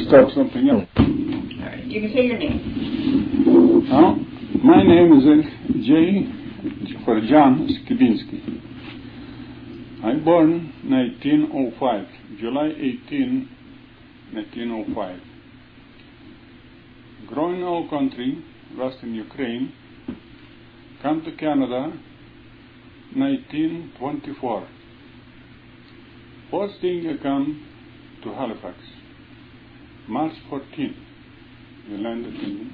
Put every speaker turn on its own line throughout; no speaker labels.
start something else.
All right. You can say your name.
My name is J. for John Skibinski. I born 1905, July 18, 1905. Growing in our country, Western Ukraine, come to Canada, 1924. First thing I come to Halifax, March 14. We landed in.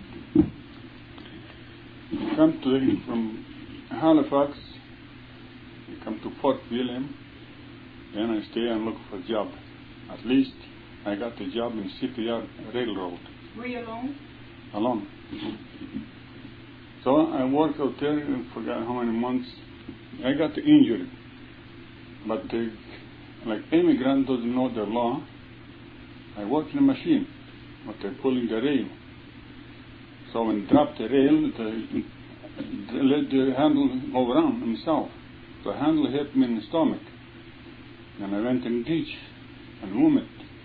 We come from Halifax. We come to Fort William. Then I stay and look for a job. At least I got a job in CPR Railroad.
Were you alone?
Alone. So I worked out there and forgot how many months. I got the injury. But like immigrant doesn't know the law, I work in a machine, but they're pulling the rail. So when drop the rail, they let the handle go around himself. The handle hit me in the stomach. And I went in the ditch and vomit.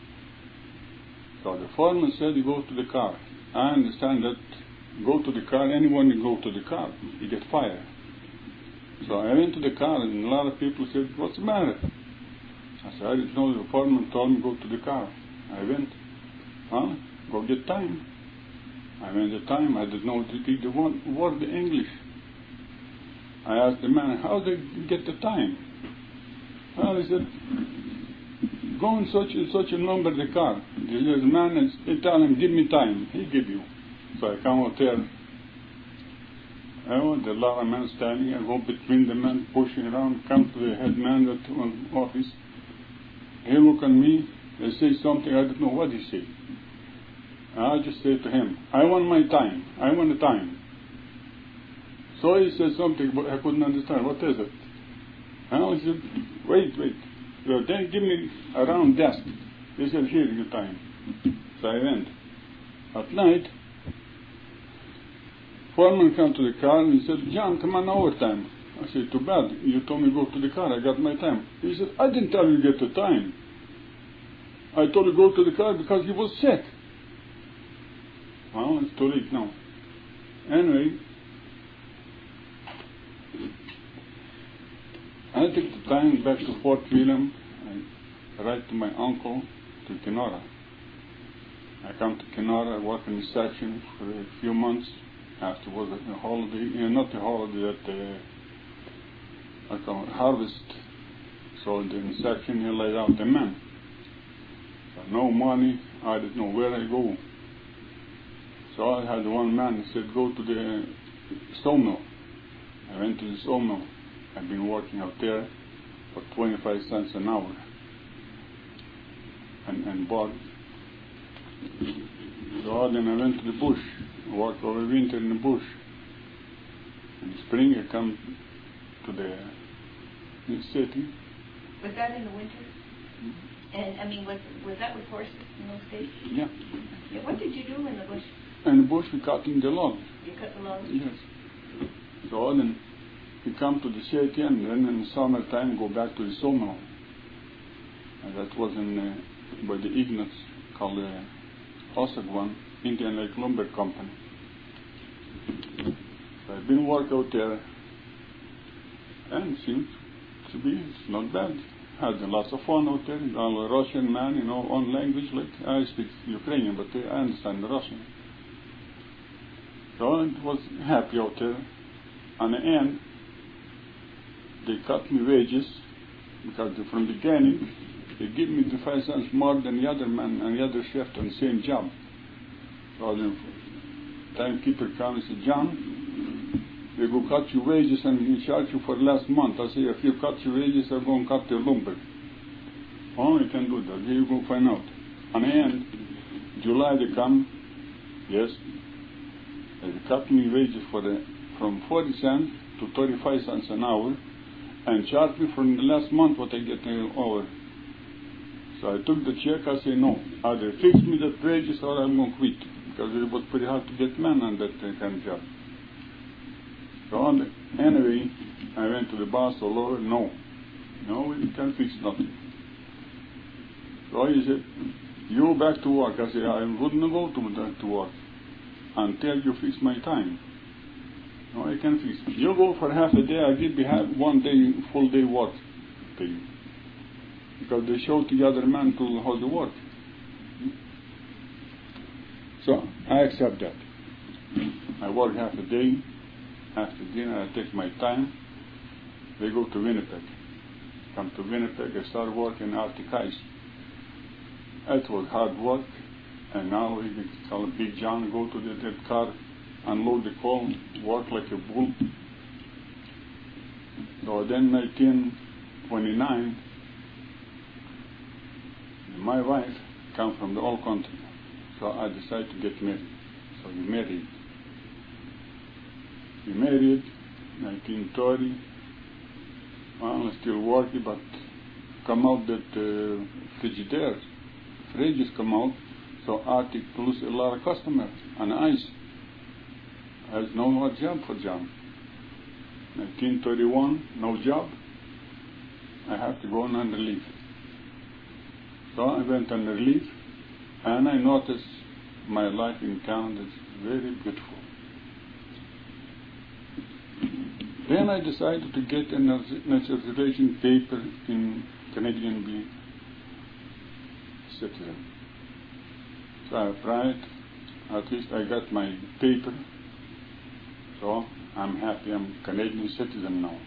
So the foreman said, you go to the car. I understand that go to the car, anyone you go to the car, you get fired. So I went to the car and a lot of people said, what's the matter? I said, I didn't know, the foreman told me go to the car. I went, go get time. I went the time, I didn't know the word English. I asked the man, how did you get the time? Well, he said, go in such a number the car. The man, they tell him, give me time. He give you. So I come out there. There a lot of men standing. I go between the men, pushing around, come to the head man at the office. He look at me, they say something, I don't know what he say. I just say to him, I want my time. I want the time. So he said something, but I couldn't understand. What is it? He said, wait. So then give me a round desk. He said, here, your time. So I went. At night, foreman came to the car and he said, John, come on overtime. I said, too bad. You told me to go to the car. I got my time. He said, I didn't tell you to get the time. I told you to go to the car because you was sick. Well, it's too late now. Anyway, I took the time back to Fort William. I write to my uncle to Kenora. I come to Kenora, I work in the section for a few months. Afterwards, a holiday, not a holiday, at harvest. So in the section, he laid out the men. So no money, I didn't know where I go. So I had one man, he said, go to the sawmill. I went to the sawmill. I've been working out there for 25 cents an hour. And bought. So then I went to the bush. I worked over winter in the bush. In the spring I come to the city.
Was that in the winter? Mm-hmm. And I mean, was that with horses in those days?
Yeah.
What did you do in the bush?
In the bush we cutting the log.
You cut the log?
Yes. So then we come to the city and then in the summertime go back to the sawmill. And that was by the Ignatz, called the Osagwan Indian Lake Lumber Company. So I've been working out there and it seems to be not bad. Had lots of fun out there. All a Russian man, own language, like I speak Ukrainian, but I understand the Russian. So I was happy out there. On the end, they cut me wages because from the beginning they give me the 5 cents more than the other man and the other shift on the same job. So the timekeeper comes and said, John, we go cut your wages and we charge you for last month. I say, if you cut your wages, I'm going to cut your lumber. Oh, you can do that. Here you go find out. On the end, July they come, yes, they cut me wages from 40 cents to 35 cents an hour and charge me from the last month what I get over. So I took the check, I say no, either fix me the wages or I'm going to quit because it was pretty hard to get men on that kind of job. So anyway, I went to the boss, or Lord, no, we can't fix nothing. So he said, You back to work. I say, I wouldn't go to work until you fix my time. No, I can fix. You go for half a day, I give you one day, full day work to you. Because they show to the other man to how to work. So, I accept that. I work half a day, after dinner I take my time, they go to Winnipeg. Come to Winnipeg, I start working Arctic Ice. It was hard work, and now he call Big John, go to that car, unload the coal, work like a bull. So then 1929, my wife come from the old country, so I decided to get married. So we married. We married 1930. Well, I'm still working, but come out that Frigidaire, fridges come out, so Arctic lose a lot of customers on ice. There's no more job for John. 1931, no job. I have to go on relief. So I went on relief, and I noticed my life in Canada is very beautiful. Then I decided to get a naturalization paper in Canadian be citizen. So I applied. At least I got my paper. So I'm happy. I'm Canadian citizen now.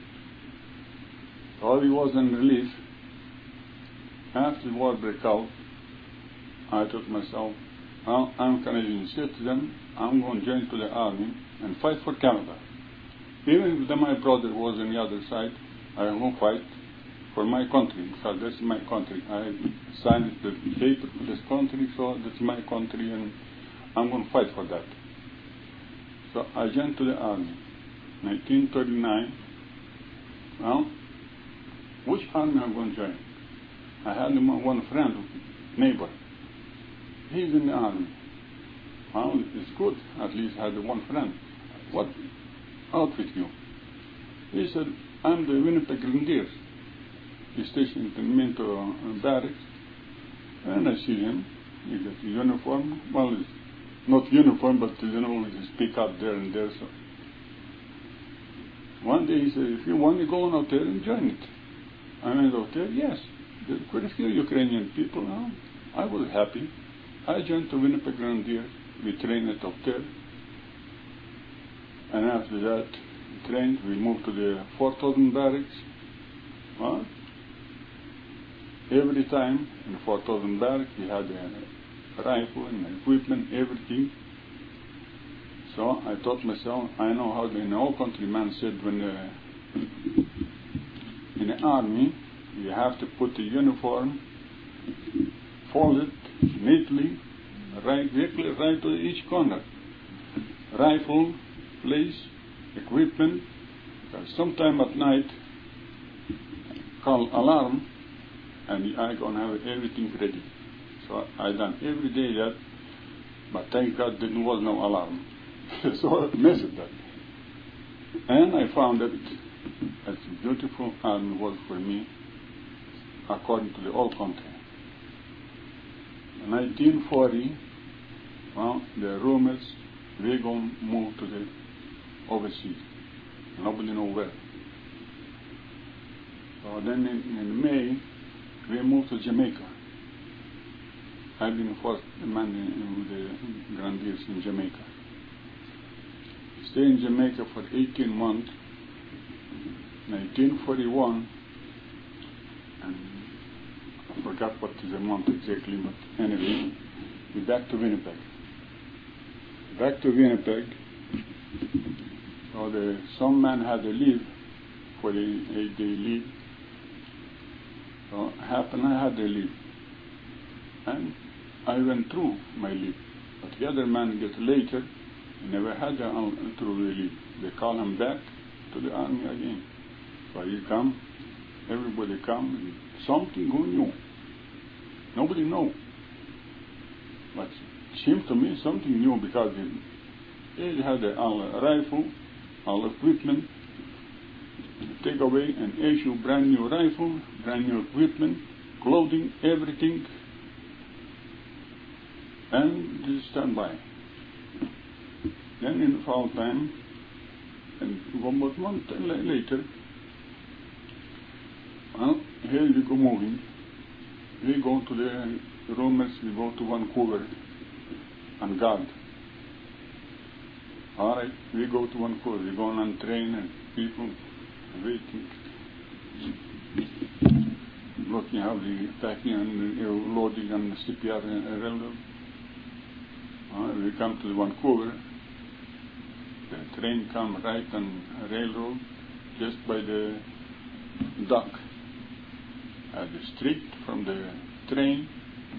So I was on relief. After the war broke out, I told myself, well, I'm Canadian citizen. I'm going to join to the army and fight for Canada. Even if my brother was on the other side, I will fight for my country, because that's my country. I signed the paper for this country, so that's my country, and I'm going to fight for that. So I joined to the army. 1939. Well, which army I'm going to join? I had one friend, neighbor. He's in the army. Well, it's good. At least I had one friend. What outfit you? He said, I'm the Winnipeg Grenadiers. He's stationed in Minto barracks. And I see him. He got a uniform. Well, it's not uniform, but he speak up there and there. So one day he said, if you want to go out there and join it. I went out there, yes. There's quite a few Ukrainian people now. I was happy. I joined the Winnipeg Grenadiers. We trained it up there. And after that, we trained. We moved to the Fort Hudson barracks. Well, every time in the Fort Hudson barracks, we had a rifle and equipment, everything. So I thought myself, I know how the old countryman said when in the army, you have to put the uniform, fold it neatly, right to each corner. Rifle, place, equipment, because sometime at night, call alarm, and I gonna have everything ready. So I done every day that, but thank God there was no alarm. So I messed that. And I found that it's beautiful and was for me, according to the old country. In 1940, well, the rumors, we're going to move to the overseas. Nobody knows where. So then in May, we moved to Jamaica. I've been first man with the Grenadiers in Jamaica. Stay in Jamaica for 18 months, 1941, and I forgot what is the month exactly, but anyway, we're back to Winnipeg. Back to Winnipeg, so some man had to leave for the 8-day leave. So happened I had to leave. And I went through my leave. But the other man get later, he never had through the leave. They call him back to the army again. So he come, everybody come, something going new. Nobody know. But it seemed to me something new because they had a rifle, all equipment, take away and issue brand new rifle, brand new equipment, clothing, everything. and just stand by. Then in the fall time, and 1 month later, well, here we go moving. We go to the rumors, we go to Vancouver and God. All right, we go to Vancouver, we go on train and people waiting, looking how the packing and loading on the CPR railroad. We come to the Vancouver. The train come right on railroad, just by the dock. At the street from the train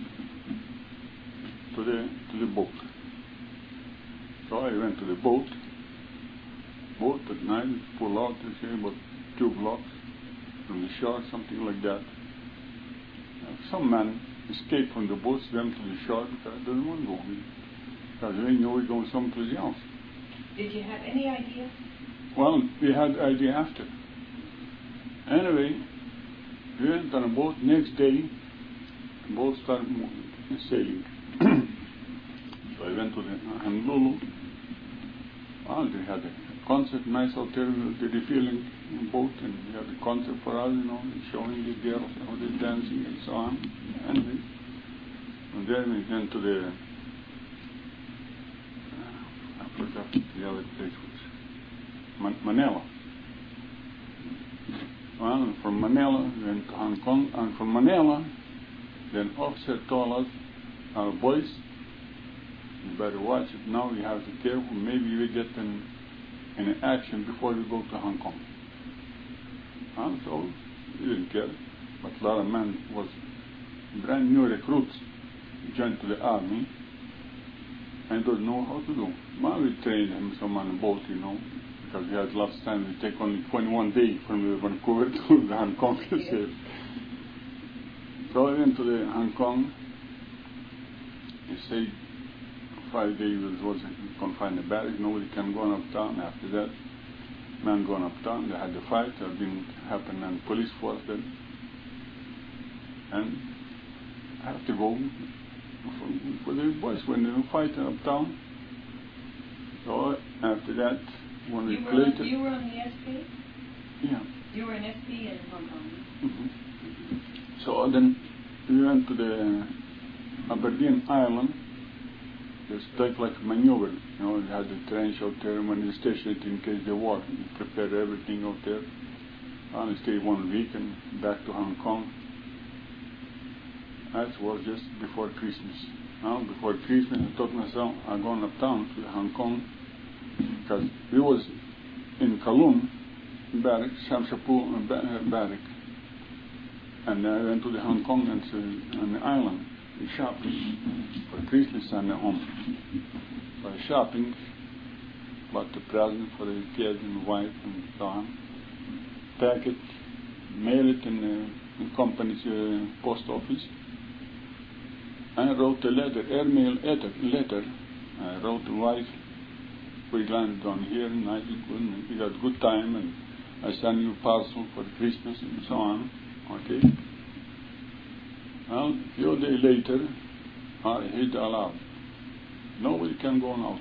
to the boat. So I went to the boat. Boat at night, pull out, say about 2 blocks from the shore, something like that. Some man escaped from the boat, swam to the shore because I didn't want to go. Because we knew we were going someplace else.
Did you have any idea?
Well, we had idea after. Anyway, we went on a boat. Next day, the boat started sailing. So I went to the Honolulu. Well, they had a concert, nice hotel, the refilling boat, and we had a concert for us, showing the girls, the dancing and so on. Anyway, and then we went to the, I forgot the other place was, Manila. Well, and from Manila, we went to Hong Kong, and from Manila, then officer told us, our boys, you better watch it now, you have to be careful, maybe we get in action before we go to Hong Kong. And so, we didn't care, but a lot of men was brand new recruits, joined to the army, and don't know how to do. Well, we trained him some on a boat, because we had lots of time. We take only 21 days from Vancouver to the Hong Kong. So I went to the Hong Kong. They say 5 days was confined to barracks. Nobody can go on uptown. After that, men going uptown. They had the fight. It didn't happen on police force then. And I have to go for the boys when they were fighting uptown. So after that, 1 week later.
You were on the SP?
Yeah.
You were an SP in Hong Kong?
Mm-hmm. So then we went to the Aberdeen Island. Just take like a maneuver. They had the trench out there when they stationed in case they war. They prepared everything out there. And stayed 1 week and back to Hong Kong. That was just before Christmas. Now, before Christmas, I thought myself, I'm going uptown to Hong Kong. Because we was in Kowloon barrack, Shamshapur barrack, and I went to the Hong Kong and on the island, shopping for Christmas and home. So shopping, bought the present for the kids and the wife and so on. Pack it, mail it in the company's post office. I wrote a letter, airmail letter. I wrote to wife. We landed on here, nice and good, and we got good time, and I sent you a parcel for Christmas and so on. Okay. Well, a few days later, I hit the alarm. Nobody can go out.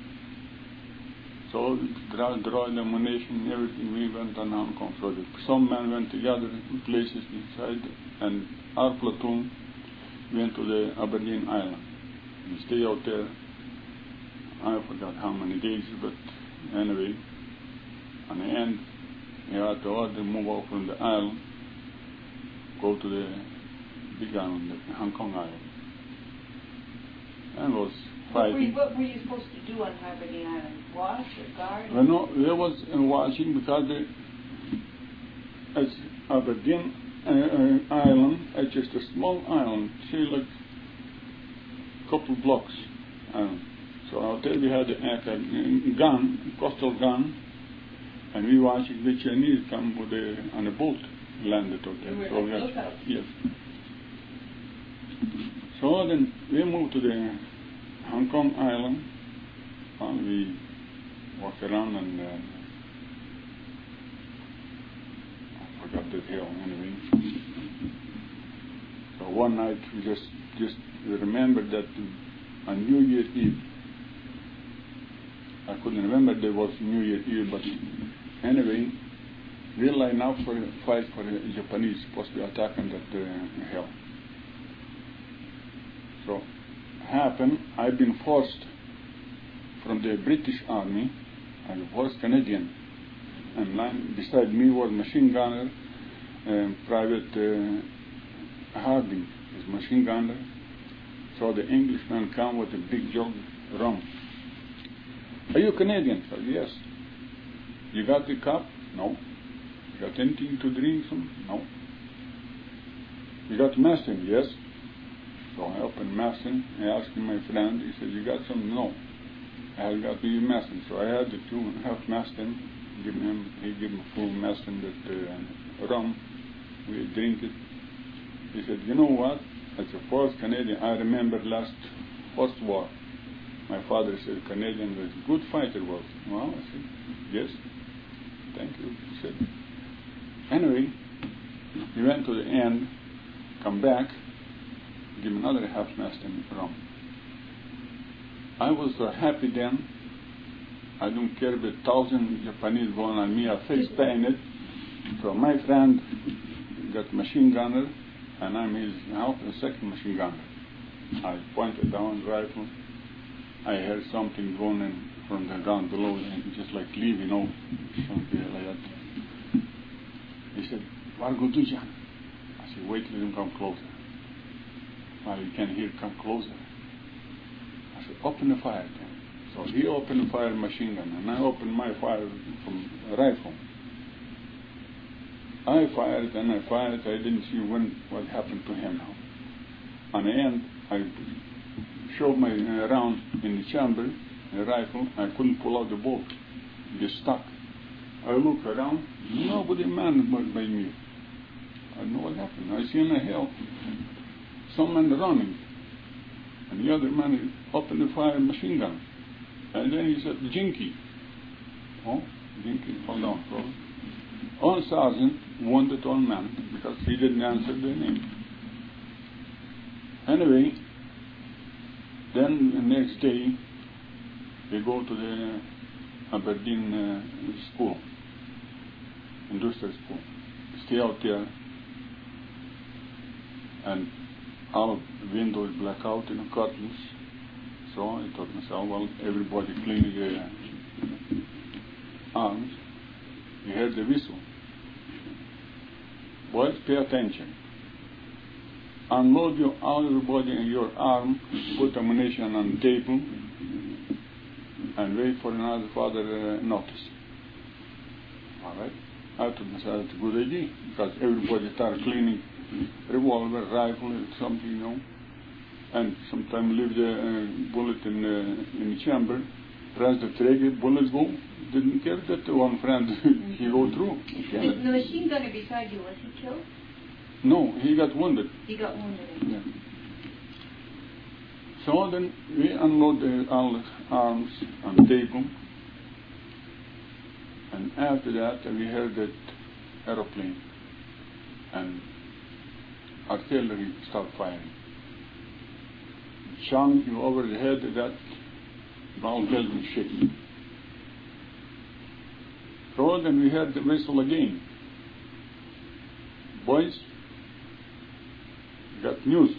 So draw the ammunition, everything. We went on Hong Kong. So some men went together in places inside, and our platoon went to the Aberdeen Island. We stay out there. I forgot how many days, but anyway, on the end, you had to order move out from the island, go to the big island, the Hong Kong Island. And was fighting.
What were you supposed to do on Aberdeen Island? Watch or guard?
Well, no, there was watching because it's Aberdeen Island. It's just a small island, say like a couple blocks. So out there we had a gun, coastal gun, and we watching the Chinese come with on a boat, landed out there.
So we had,
yes. So then we moved to the Hong Kong Island, and we walked around and I forgot the hill anyway. So one night we just remembered that on New Year's Eve. I couldn't remember there was New Year's Eve, but anyway, we line up for a fight for the Japanese supposed to be attacking that hill. So happened, I've been forced from the British Army, I was Canadian, and line beside me was machine gunner, Private Harding is machine gunner. So the Englishman come with a big jug of rum. Are you Canadian? I said, yes. You got the cup? No. You got anything to drink some? No. You got Maston? Yes. So I opened Maston. I asked my friend. He said, you got some? No. I had got the Maston. So I had the 2.5 Maston. He gave me full Maston with rum. We drink it. He said, you know what? As a first Canadian, I remember last First War. My father said Canadian was a good fighter was. Well, I said, yes. Thank you. He said. Anyway, he went to the end, come back, give me another half Maston rum. I was so happy then. I don't care if 1,000 Japanese going on me, I face painted. So my friend got machine gunner, and I'm his second machine gunner. I pointed down the rifle. I heard something going in from the ground below, and just like leave, something like that. He said, "What go do, John?" I said, "Wait, let him come closer." Well, you can hear come closer. I said, "Open the fire." Then. So he opened the fire machine gun, and I opened my fire from a rifle. I fired and I fired. I didn't see what happened to him now. On the end, I showed my round in the chamber, the rifle. I couldn't pull out the bolt. It just stuck. I look around. Nobody man by me. I don't know what happened. I see on the hill some man running, and the other man opened the fire machine gun. And then he said, "Jinky." Oh, Jinky, hold on, bro. One sergeant wounded one man because he didn't answer the name. Anyway, then the next day, we go to the Aberdeen school, industrial school. Stay out there, and all windows black out in the curtains. So I thought to myself, well, everybody cleaning their arms. You heard the whistle. Boys, pay attention. Unload everybody in your arm, put ammunition on the table, and wait for another further notice. All right? I thought to myself, that's a good idea, because everybody started cleaning revolver, rifle, something, and sometimes leave the bullet in the chamber, press the trigger, bullets go. Didn't care that one friend he go through.
The machine gunner beside you, was he killed?
No, he got wounded.
He got wounded.
Yeah. So then we unload all the arms on the table, and after that we heard that aeroplane and artillery start firing. Chunk over the head of that whole building shaking. So then we heard the whistle again. Boys, got news.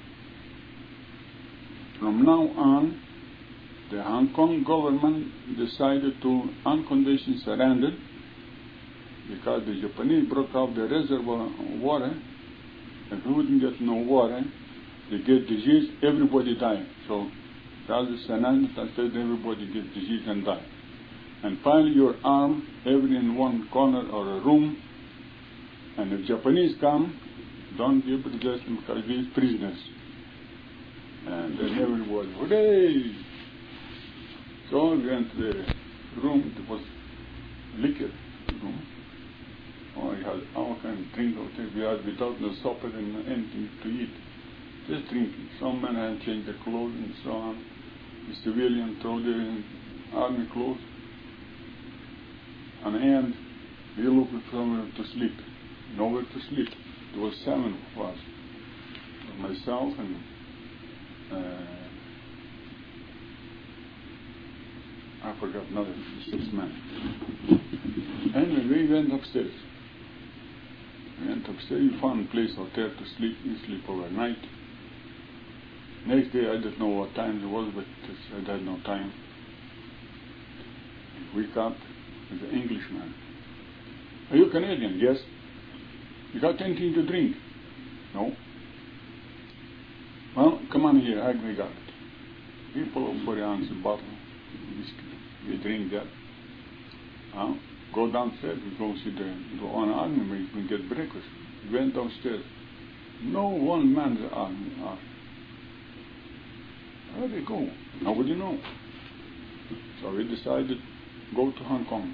From now on, the Hong Kong government decided to unconditionally surrender because the Japanese broke out the reservoir water. If we wouldn't get no water, they get disease, everybody die. So that's the surrender that said everybody get disease and die. And pile your arm every in one corner or a room, and if Japanese come, don't give it to them because they're prisoners. And then everybody, hooray! So we went to the room, it was liquor room. Oh, we had all kind of drink out there. We had without no supper and anything to eat. Just drinking. Some men had changed their clothes and so on. The civilian throw their army clothes. On the end, we looked for somewhere to sleep. Nowhere to sleep. There was 7 of us. Myself and forgot another 6 men. Anyway, we went upstairs. We found a place out there to sleep. We sleep overnight. Next day, I don't know what time it was, but I had no time. I wake up with an Englishman. Are you Canadian? Yes. You got anything to drink? No. Well, come on here. We got it. We pull up 40 ounce bottle of whiskey. We drink that. Go downstairs. We go see the one army. We get breakfast. We went downstairs. No one man in the army. Where they go? Nobody knows. So we decided go to Hong Kong.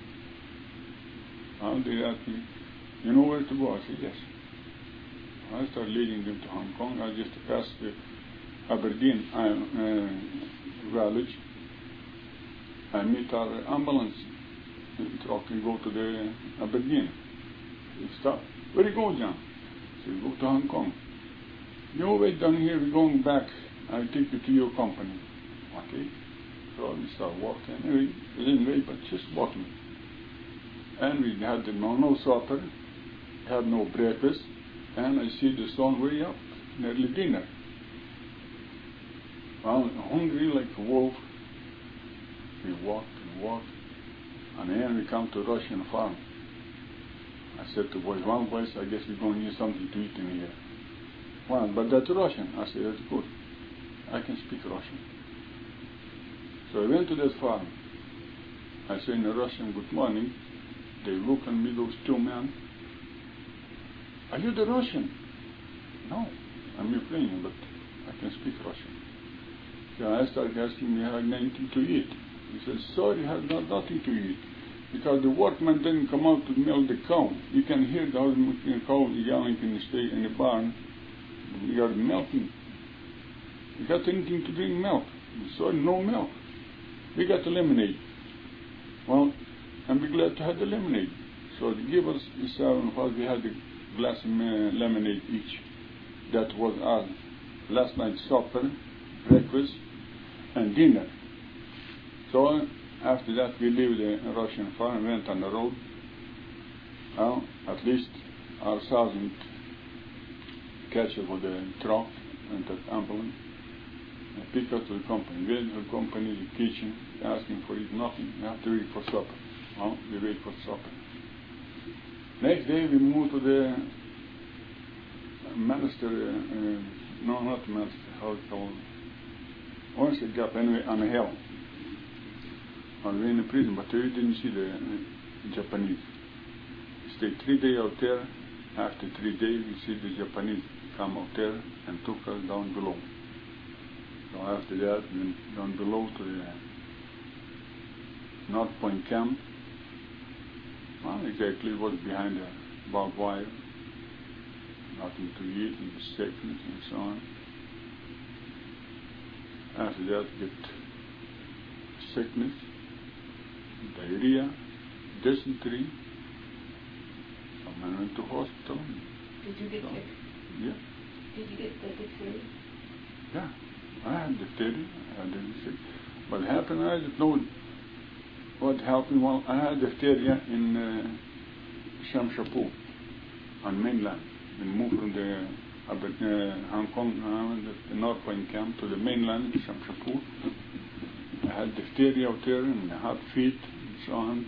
They asked me, you know where to go? I said, yes. I started leading them to Hong Kong. I just passed the Aberdeen village. I meet our ambulance truck and go to the Aberdeen. We stop. Where you go, John? So we go to Hong Kong. You wait down here, we're going back. I'll take you to your company. Okay. So we start walking. We didn't wait, but just walking. And we had no supper, had no breakfast, and I see the sun way up, nearly dinner. Well, hungry like a wolf. We walked, and then we come to Russian farm. I said to boys, one boys, I guess we're going to need something to eat in here. Well, but that's Russian. I said, that's good. I can speak Russian. So I went to that farm. I said in Russian, good morning. They look at me, those 2 men. Are you the Russian? No, I'm Ukrainian, but I can speak Russian. So I started asking me, have anything to eat? He said, sorry, I have nothing to eat. Because the workman didn't come out to milk the cow. You can hear the cow yelling in the barn. You are milking. You got anything to drink milk? Sorry, no milk. We got the lemonade. Well, and we're glad to have the lemonade. So they give us the 7 of us, we had a glass of lemonade each. That was our last night's supper, breakfast, and dinner. So after that we left the Russian farm and went on the road. Well, at least our sergeant catch up with the truck and the ambulance. I pick up to the company. We went to the company, the kitchen, asking for eat nothing. We have to wait for supper. Well, we wait for supper. Next day we moved to the monastery, no, not monastery, how it's called. Once it got anyway on a hill. Well, we were in the prison, but we didn't see the Japanese. We stayed 3 days out there. After 3 days, we see the Japanese come out there and took us down below. So after that, we went down below to the North Point camp. Well, exactly what behind the barbed wire. Nothing to eat and sickness and so on. After that, get sickness, diarrhea, dysentery. Someone went to hospital.
Did you get sick?
Yeah.
Did you get the diphtheria?
Yeah. I had diphtheria. I didn't sick. What happened, I didn't know what happened. Well, I had diphtheria in Shamshapur on mainland. We moved from the Hong Kong, the North Point camp to the mainland, Shamshapur. I had diphtheria out there and hot feet and so on.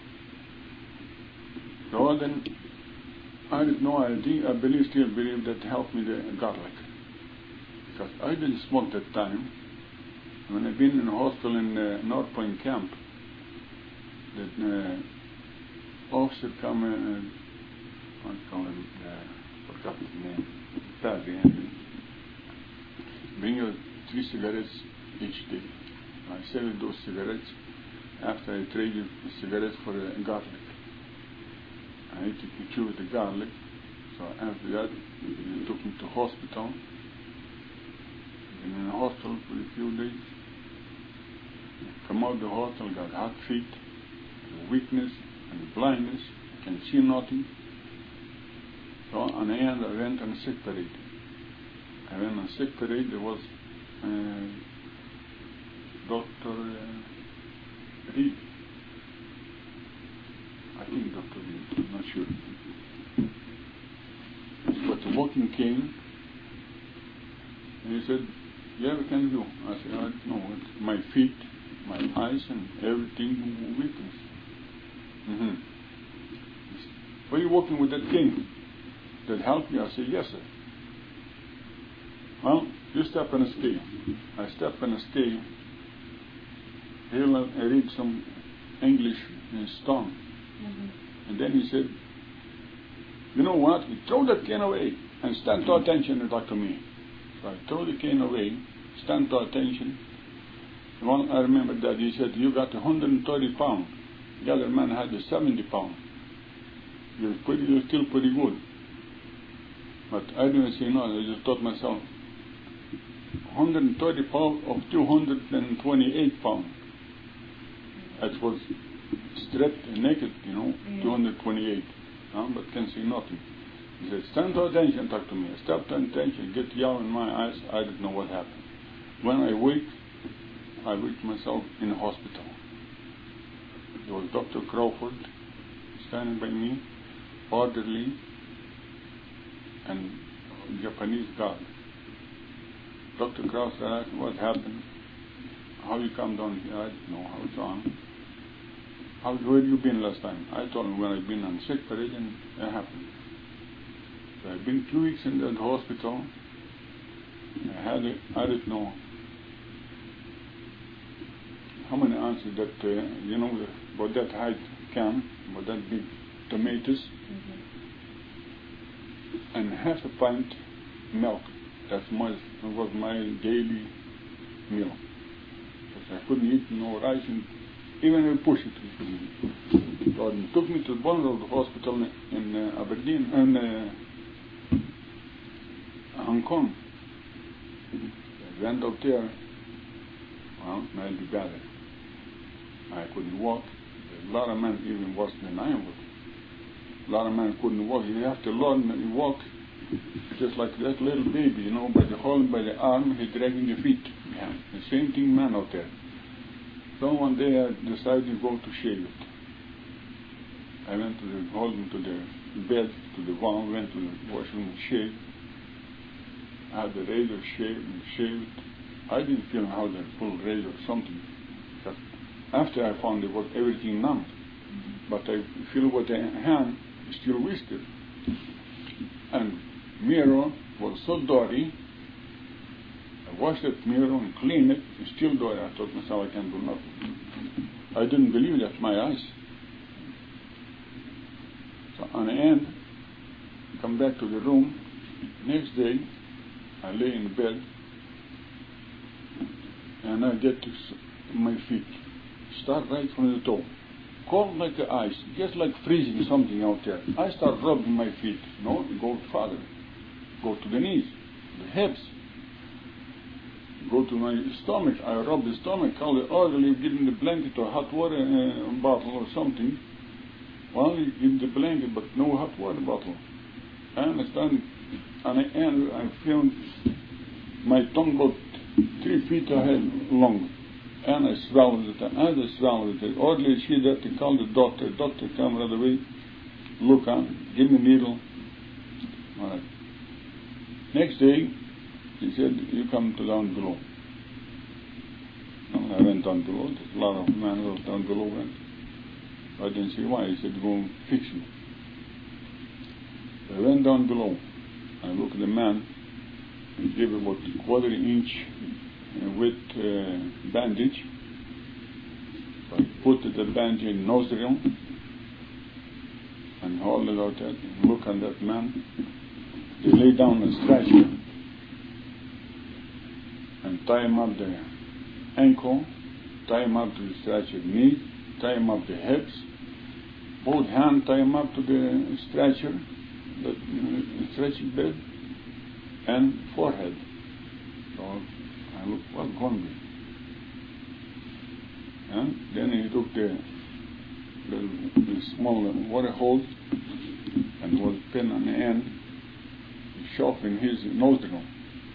So then, I didn't know, I still believe that helped me the garlic. Because I didn't smoke that time. When I've been in a hospital in the North Point camp, the officer come and I call him, forgot his name, Padre, bring you 3 cigarettes each day. I sell those cigarettes after I traded the cigarettes for garlic. I need to chew the garlic. So after that, they took me to hospital. Been in the hospital for a few days. Come out of the hospital, got hot feet, weakness and blindness. Can see nothing. So on the end, I went on a sick parade. I went on a sick parade. There was Dr. he, I think Dr. Lee, I'm not sure. But the walking cane, and he said, yeah, we can do. I said, I don't know, it's my feet, my eyes, and everything weakens. Mm-hmm. Were you walking with that cane? That helped you? I said, yes, sir. Well, you step on a scale. I step on a scale. Here I read some English in stone. Mm-hmm. And then he said, you know what? Throw that cane away and stand to attention and talk to me. So I throw the cane away, stand to attention. Well, I remember that he said, you got 130 pounds. The other man had 70 pounds. You're still pretty good. But I didn't say no, I just thought myself, 130 pounds of 228 pounds. That was stripped and naked, 228. But can see nothing. He said, stand to attention, talk to me. I stepped to attention, get yellow in my eyes, I didn't know what happened. When I wake myself in a hospital. There was Dr. Crawford standing by me, orderly, and Japanese guard. Dr. Crawford asked what happened, how you come down here, I didn't know how it's on. Where you been last time? I told him when I've been on sick parade and it happened. So I've been 2 weeks in the hospital. I didn't know how many ounces that, about that height can, about that big tomatoes, and half a pint milk. That was my daily meal. Because I couldn't eat no rice, and even if I push it, I couldn't eat. So they took me to one of the hospital in Aberdeen, in Hong Kong. I went up there, well, I'll be better. I couldn't walk. A lot of men even worse than I was. A lot of men couldn't walk. You have to learn to walk just like that little baby, by the hold by the arm, he's dragging the feet. Yeah. The same thing man out there. So one day I decided to go to shave it. I went to hold him to the bed, to the wall, went to the washroom and shaved. I had the razor shaved and shaved. I didn't feel how the full razor or something. But after I found it was everything numb. But I feel with the hand still twisted. And mirror was so dirty. I washed that mirror and cleaned it. It's still dirty. I thought myself I can't do nothing. I didn't believe that my eyes. So on the end, I come back to the room. Next day, I lay in bed and I get to my feet. Start right from the toe. Cold like the ice, just like freezing something out there. I start rubbing my feet. Go farther. Go to the knees, the hips. Go to my stomach. I rub the stomach. Call the orderly, give him the blanket or hot water bottle or something. Well, you give the blanket, but no hot water bottle. And I stand on the end. I feel my tongue about 3 feet ahead long. And I swallowed it. As I swallowed it, the orderly, she had to call the doctor. Doctor come right away, look on, give me a needle. All right. Next day, he said, you come to down below. And I went down below. There's a lot of men who down below went. I didn't see why. He said, go and fix me. So I went down below. I looked at the man. He gave about a 1/4 inch with bandage. So I put the bandage in nostril and hold it out there and look at that man. They lay down a stretcher and tie him up the ankle, tie him up to the stretcher knee, tie him up the hips, both hands tie him up to the stretcher, the stretching bed, and forehead. So I look, what's going to be? And then he took the small water hose and was pin on the end, shove in his nostril,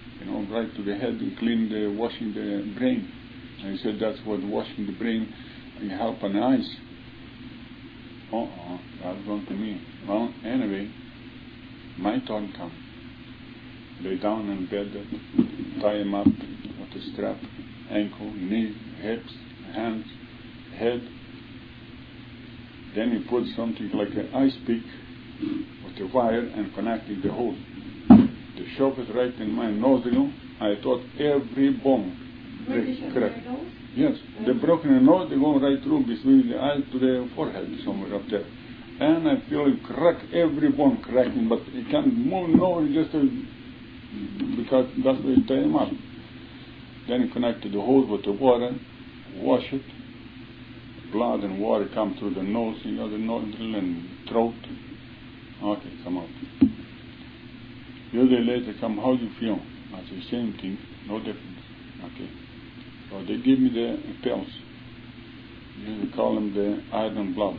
right to the head and washing the brain. And he said that's what washing the brain you help on the ice. That's going to me. Well, anyway, my turn come. Lay down in bed, tie him up with a strap, ankle, knee, hips, hands, head. Then he put something like an ice pick with a wire and connected the hole. They shove it right in my nostril. I thought every bone cracked. Yes, the broken nose, they go right through between the eye to the forehead, somewhere up there. And I feel it crack, every bone cracking, but it can't move, no, just because that's where you tie him up. Then he connected the hose with the water, wash it, blood and water come through the nose, the nostril and throat. Okay, come out. The other later come, how do you feel? I say, same thing, no difference. Okay. So they give me the pills. You call them the iron blood.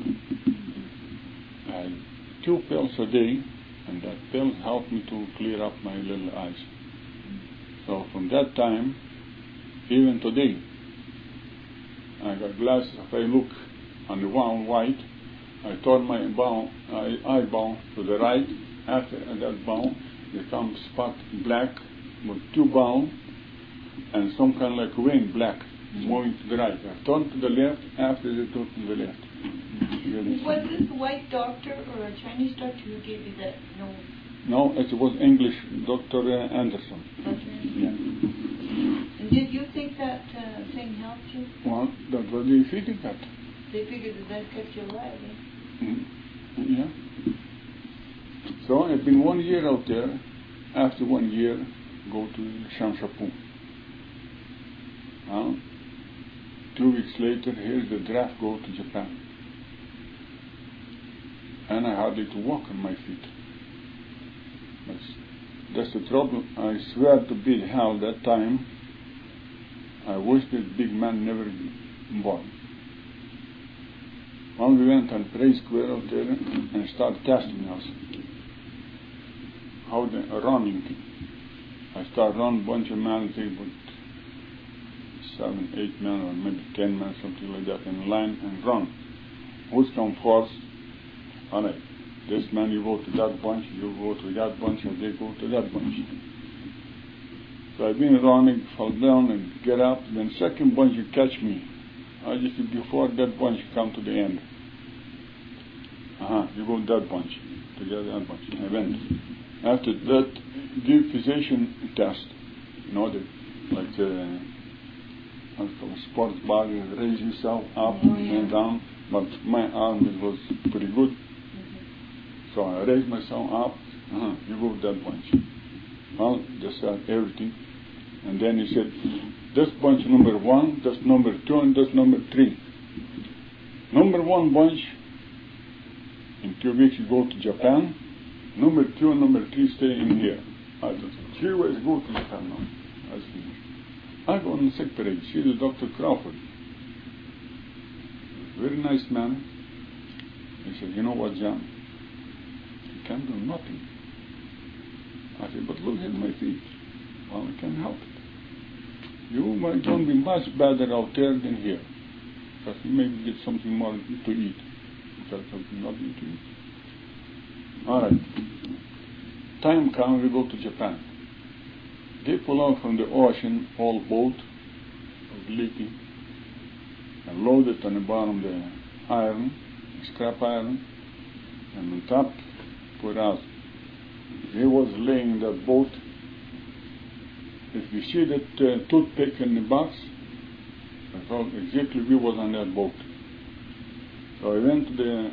2 pills a day, and that pills helped me to clear up my little eyes. So from that time, even today, I got glasses. If I look on the one white, I turn my eyeball to the right. After that ball, there comes spot black with 2 balls and some kind of like wing black moving to the right. I turn to the left. After they turn to the left.
Was this a white doctor or a Chinese doctor who gave you that?
No, it was English, Dr. Anderson. Yeah.
And did you think that thing helped you?
Well, that was the feeding cut.
They figured that kept you alive, eh?
Mm-hmm. Yeah. So I've been 1 year out there. After 1 year, go to Shamshapur. 2 weeks later, here's the draft, go to Japan. And I hardly to walk on my feet. That's the trouble. I swear to big hell that time, I wish this big man never born. When we went on Praise Square out there and started testing us, how the running. I started running, bunch of men, about 7, 8 men, or maybe 10 men, something like that, in line and run. Who's come first? All right, this man, you go to that bunch, you go to that bunch, and they go to that bunch. So I've been running, fall down and get up, then second bunch you catch me. I just, before that bunch come to the end. You go to that bunch, to that bunch. I went. After that, give physician test. You know, like the sports body, raise yourself up and down, but my arm was pretty good. So I raised myself up. You go to that bunch. Well, just everything. And then he said, this bunch number 1, that's number 2, and that's number 3. Number 1 bunch, in 2 weeks you go to Japan. Number 2 and number 3 stay in here. I said, 3 ways go to Japan now. I go on the sick parade, see the Dr. Crawford. Very nice man. He said, you know what, John? You can't do nothing. I said, but look at my feet. Well, I can't help it. You might don't be much better out there than here. Because you maybe get something more to eat. Because something nothing to eat. All right. Time comes, we go to Japan. They pull out from the ocean, all boat, leaking, and load it on the bottom the iron, scrap iron, and on top put out. He was laying in that boat. If you see that toothpick in the box, I thought exactly we was on that boat. So I went to the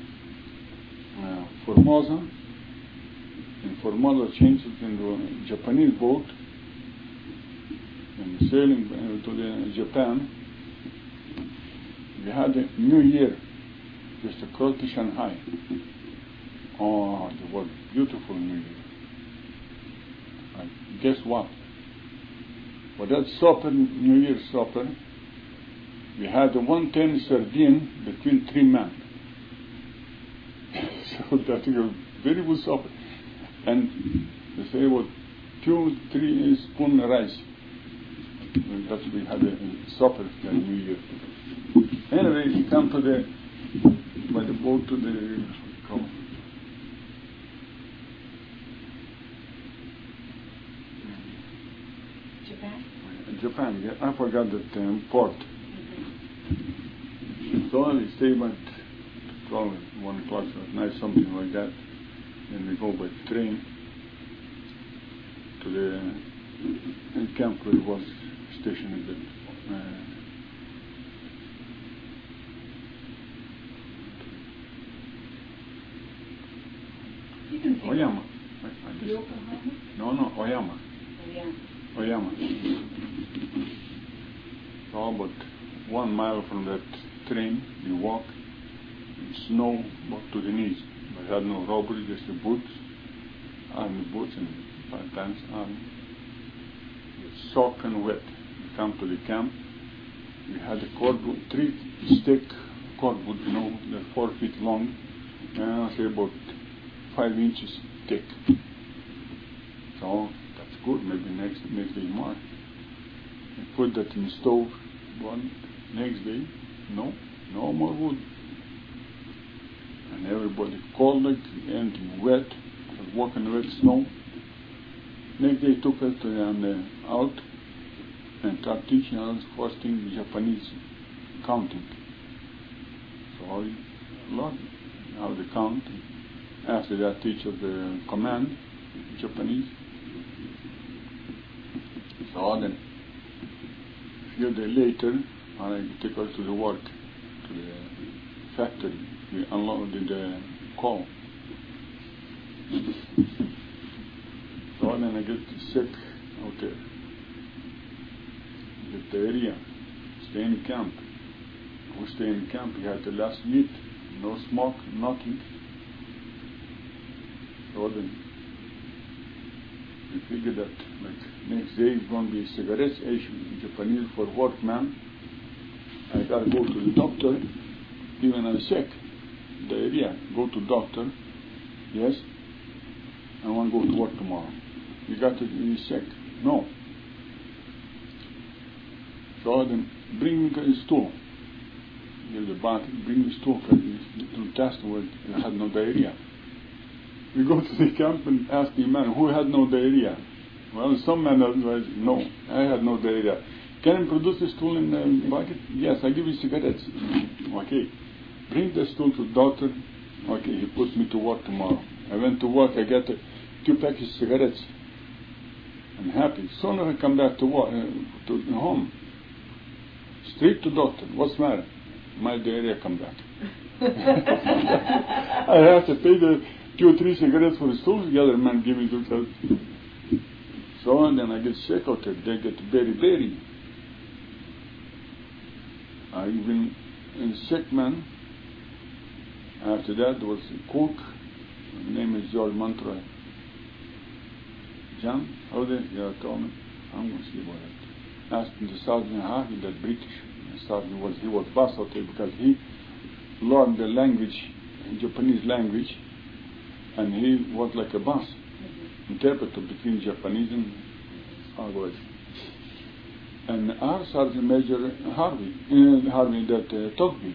Formosa. In Formosa changed it into a Japanese boat and sailing to the Japan. We had a New Year just across to Shanghai. Oh, it was beautiful New Year. Guess what? For that supper, New Year's supper, we had a 110 sardine between 3 men. So that was very good supper. And they say about 2-3 spoon rice. That's we had a supper for New Year. Anyway, he come to by the boat to the, Japan, yeah, I forgot that port. So we stay by 12, 1 o'clock, at night, something like that. Then we go by train to the camp where it was stationed. Oyama.
Yokohama?
No, Oyama. Oyama. So about 1 mile from that train, we walk in snow about to the knees. We had no robbery, just the boots, army boots and 5 pants army. It's soaked and wet. We come to the camp. We had a cordwood, 3-stick cordwood, they're 4 feet long, and I say about 5 inches thick. So that's good, maybe next day more. I put that in the stove. Next day, no more wood. And everybody cold and wet, walking in wet snow. Next day took us out and started teaching us first thing Japanese counting. So I learned how to count. After that, teach us the command, Japanese. So then, a few days later, I took us to the work, to the factory. We unloaded the coal. So then I get sick out there. Get diarrhea. Stay in camp. We stay in camp. We had the last meat. No smoke, nothing. So then we figured that next day it's going to be cigarettes issue in Japanese for workman. I got to go to the doctor, even I'm sick, diarrhea. Go to doctor. Yes, I want to go to work tomorrow. You got to be sick. No. So then bring me a stool. Give the bath, bring the stool to test whether I had no diarrhea. We go to the camp and ask the man who had no diarrhea. Well, some man was, no, I had no diarrhea. Can you produce the stool in the bucket? Yes, I give you cigarettes. Okay. Bring the stool to the doctor. Okay, he puts me to work tomorrow. I went to work, I get 2 packets of cigarettes. I'm happy. Soon I come back to work, to home. Straight to doctor. What's the matter? My diarrhea come back. I have to pay the 2 or 3 cigarettes for the stool. The other man give me 2. So and then I get sick out there. They get very. I been a sick man. After that there was a cook. His name is George Montroy. John, how they? Yeah, told me. I'm going to see about it. Asked the Sergeant Harvey, that British sergeant he was boss out there because he learned the language, Japanese language, and he was like a boss, interpreter between Japanese and our words. And our Sergeant Major Harvey that Togby.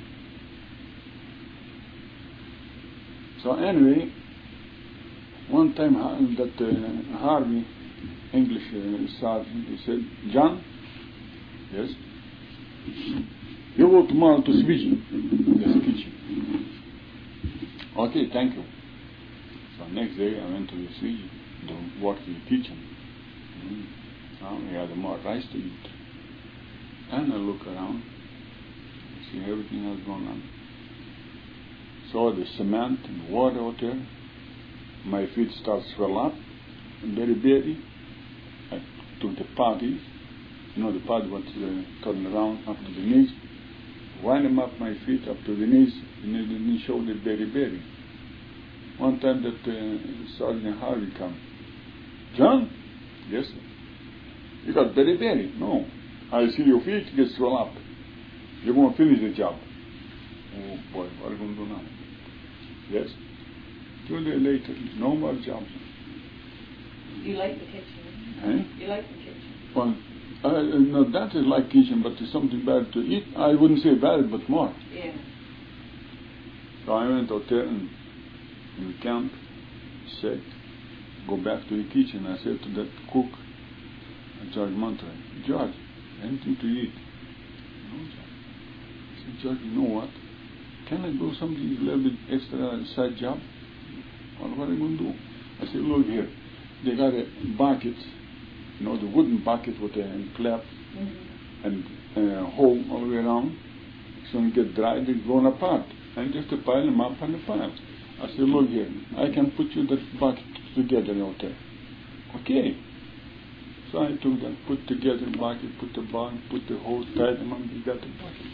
So anyway, one time that Harvey, English sergeant, he said, John, yes, you go tomorrow to Sweden, this kitchen. Okay, thank you. So next day I went to the Sweden to work in the kitchen. Now we had more rice to eat. And I look around, see everything else going on. Saw the cement and water out there. My feet start to swell up, and very. I took the paddy, the paddy was turn around up to the knees, wind them up my feet up to the knees, and they didn't show the very. One time that Sergeant Harvey come, John? Yes, sir. You got very? No. I see your feet get swell up. You're going to finish the job. Oh boy, what are you going to do now? Yes. 2 days later, no more jobs.
You like the kitchen?
Eh?
You like the kitchen?
Well, not that is like kitchen, but it's something bad to eat. I wouldn't say bad, but more.
Yeah.
So I went out there and in the camp, said, go back to the kitchen. I said to that cook, George Monterey, George, anything to eat? No, George. I said, George, you know what? Can I do something a little bit extra side job? Well, what am I going to do? I said, look here, they got a bucket, the wooden bucket with a flap and a hole all the way around. So when it get dry, they're blown apart. And just to pile them up on the pile. I said, look here, I can put you that bucket together out there. Okay. So I took that, put together the bucket, put the bottom, put the hose, tied them up, and got the bucket.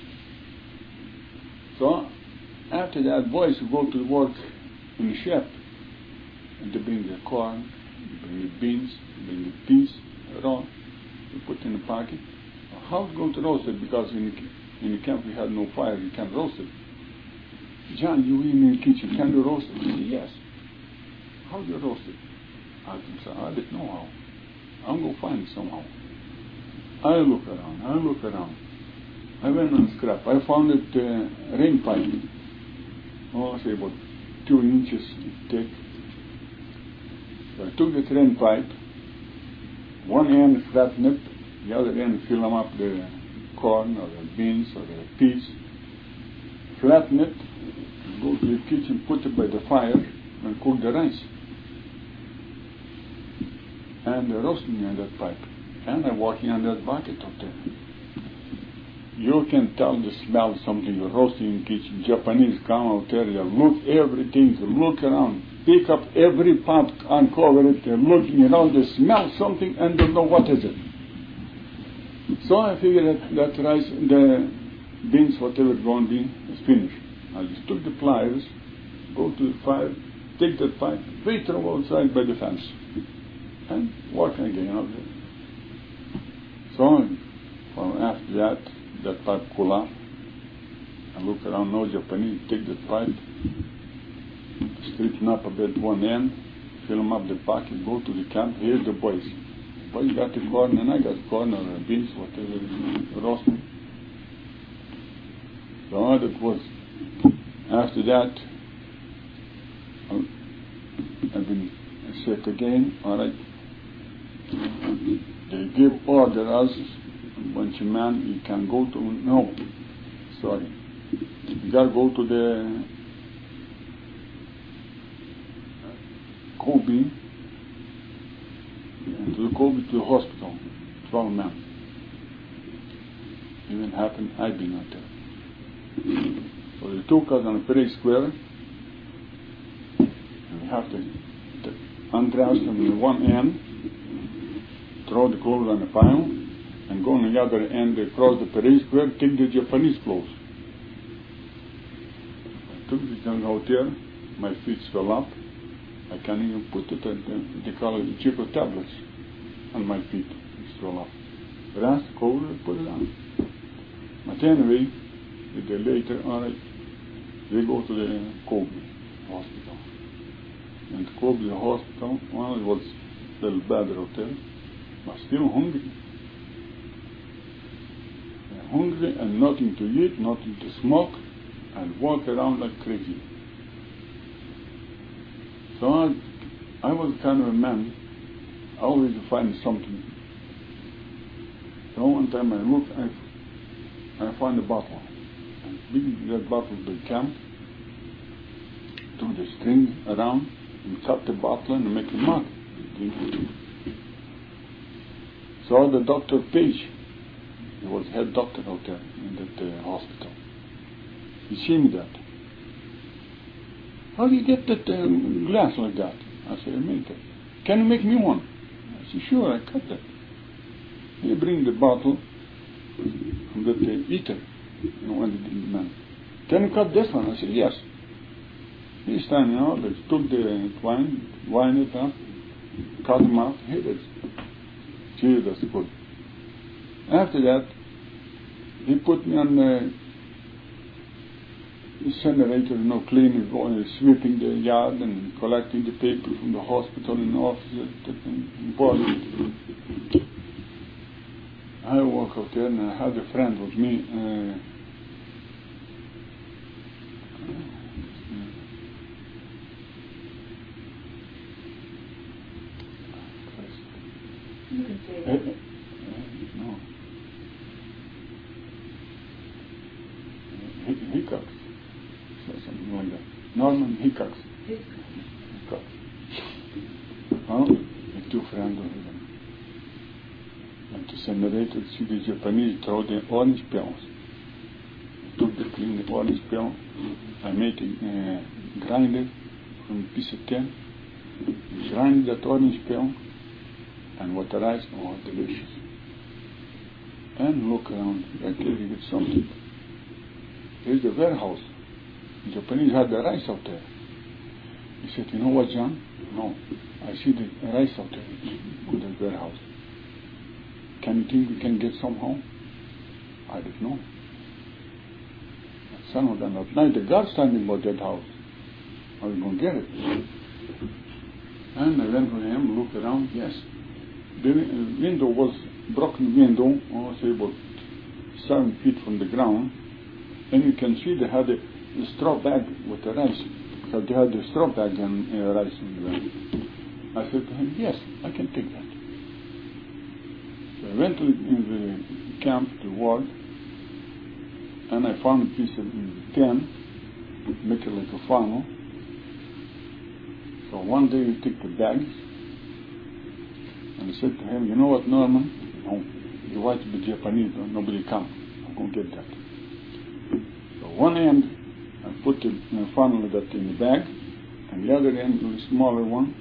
So after that, boys who go to work in the shop, and they bring the corn, they bring the beans, they bring the peas, around, they put in the pocket. How to go to roast it? Because in the camp we had no fire, you can't roast it. John, you in the kitchen, can you roast it? He said, yes. How do you roast it? I said, I didn't know how. I'm going to find it somehow. I look around. I went on scrap. I found it rain pipe. Say about 2 inches thick. So I took the rain pipe, one end flatten it, the other end fill them up the corn or the beans or the peas, flatten it, go to the kitchen, put it by the fire and cook the rice. And roasting on that pipe. And I'm working on that bucket out there. You can tell the smell something, you're roasting in the kitchen. Japanese come out there, they look everything, they look around, pick up every pot, uncover it, they're looking around, they smell something and don't know what is it. So I figured that rice, the beans, whatever it's going to be, is finished. I just took the pliers, go to the fire, take that pipe, wait outside by the fence, and work again out there. So after that pipe cool off. I look around, no Japanese, take that pipe, straighten up a bit one end, fill them up the pocket, go to the camp, here's the boys. Boys got the corn and I got corn or beans, whatever, roasting. So that was, after that, I've been sick again, alright. They give orders, a bunch of men, you can go to, no, sorry. You got to go to the Kobe, to the hospital, 12 men. Even happened, I've been out there. So they took us on a parade square, and we have to undress them in one end, throw the clothes on the pile, and go on the other end across the parade square, take the Japanese clothes. I took the young out there, my feet swell up. I can't even put it, they call it cheaper tablets on my feet, they swell up. But ask the cold and put it on. But anyway, a day later, alright, they go to the Kobe hospital. And Kobe hospital, well, it was a little better hotel, but still hungry. Hungry and nothing to eat, nothing to smoke, and walk around like crazy. So I was kind of a man, always find something. So one time I looked, I found a bottle. And bring that bottle to the camp, took the string around, and cut the bottle and make a mug. So the Dr. Page, he was head doctor out there in that hospital. He seen me that. How do you get that glass like that? I said, I make it. Can you make me one? I said, sure, I cut that. He bring the bottle from that eater, one of the man. Can you cut this one? I said, yes. This time, they took the wine it up, cut them out, here it is. Gee, that's good. After that, he put me on the incinerator, cleaning, going, sweeping the yard and collecting the paper from the hospital and office and boiling it. I walk out there and I had a friend with me.
You can say that.
No. Hickox. Something like that. Norman Hickox. Hickox. Well, the two friends of them. And to separate it, see the Japanese throw the orange peels. Took the clean the orange peel. I made a grinder from a piece of tin. Grind that orange peel and waterize. Oh, delicious. And look around. I tell you, get something. Here's the warehouse. The Japanese had the rice out there. He said, you know what, John? No. I see the rice out there in the warehouse. Can you think we can get some home? I don't know. Some of them at night, the guard standing by that house. How are we going to get it? And I went with him, looked around, yes. The window was broken window, say about 7 feet from the ground. And you can see they had a straw bag with the rice. So they had the straw bag and rice in the ground. I said to him, yes, I can take that. So I went in the camp to work, and I found a piece of tin, make it like a funnel. So one day we took the bags, and I said to him, you know what, Norman? No, you want to be Japanese, nobody come. I'm going to get that. So one end, I put the funnel that in the bag, and the other end, the smaller one.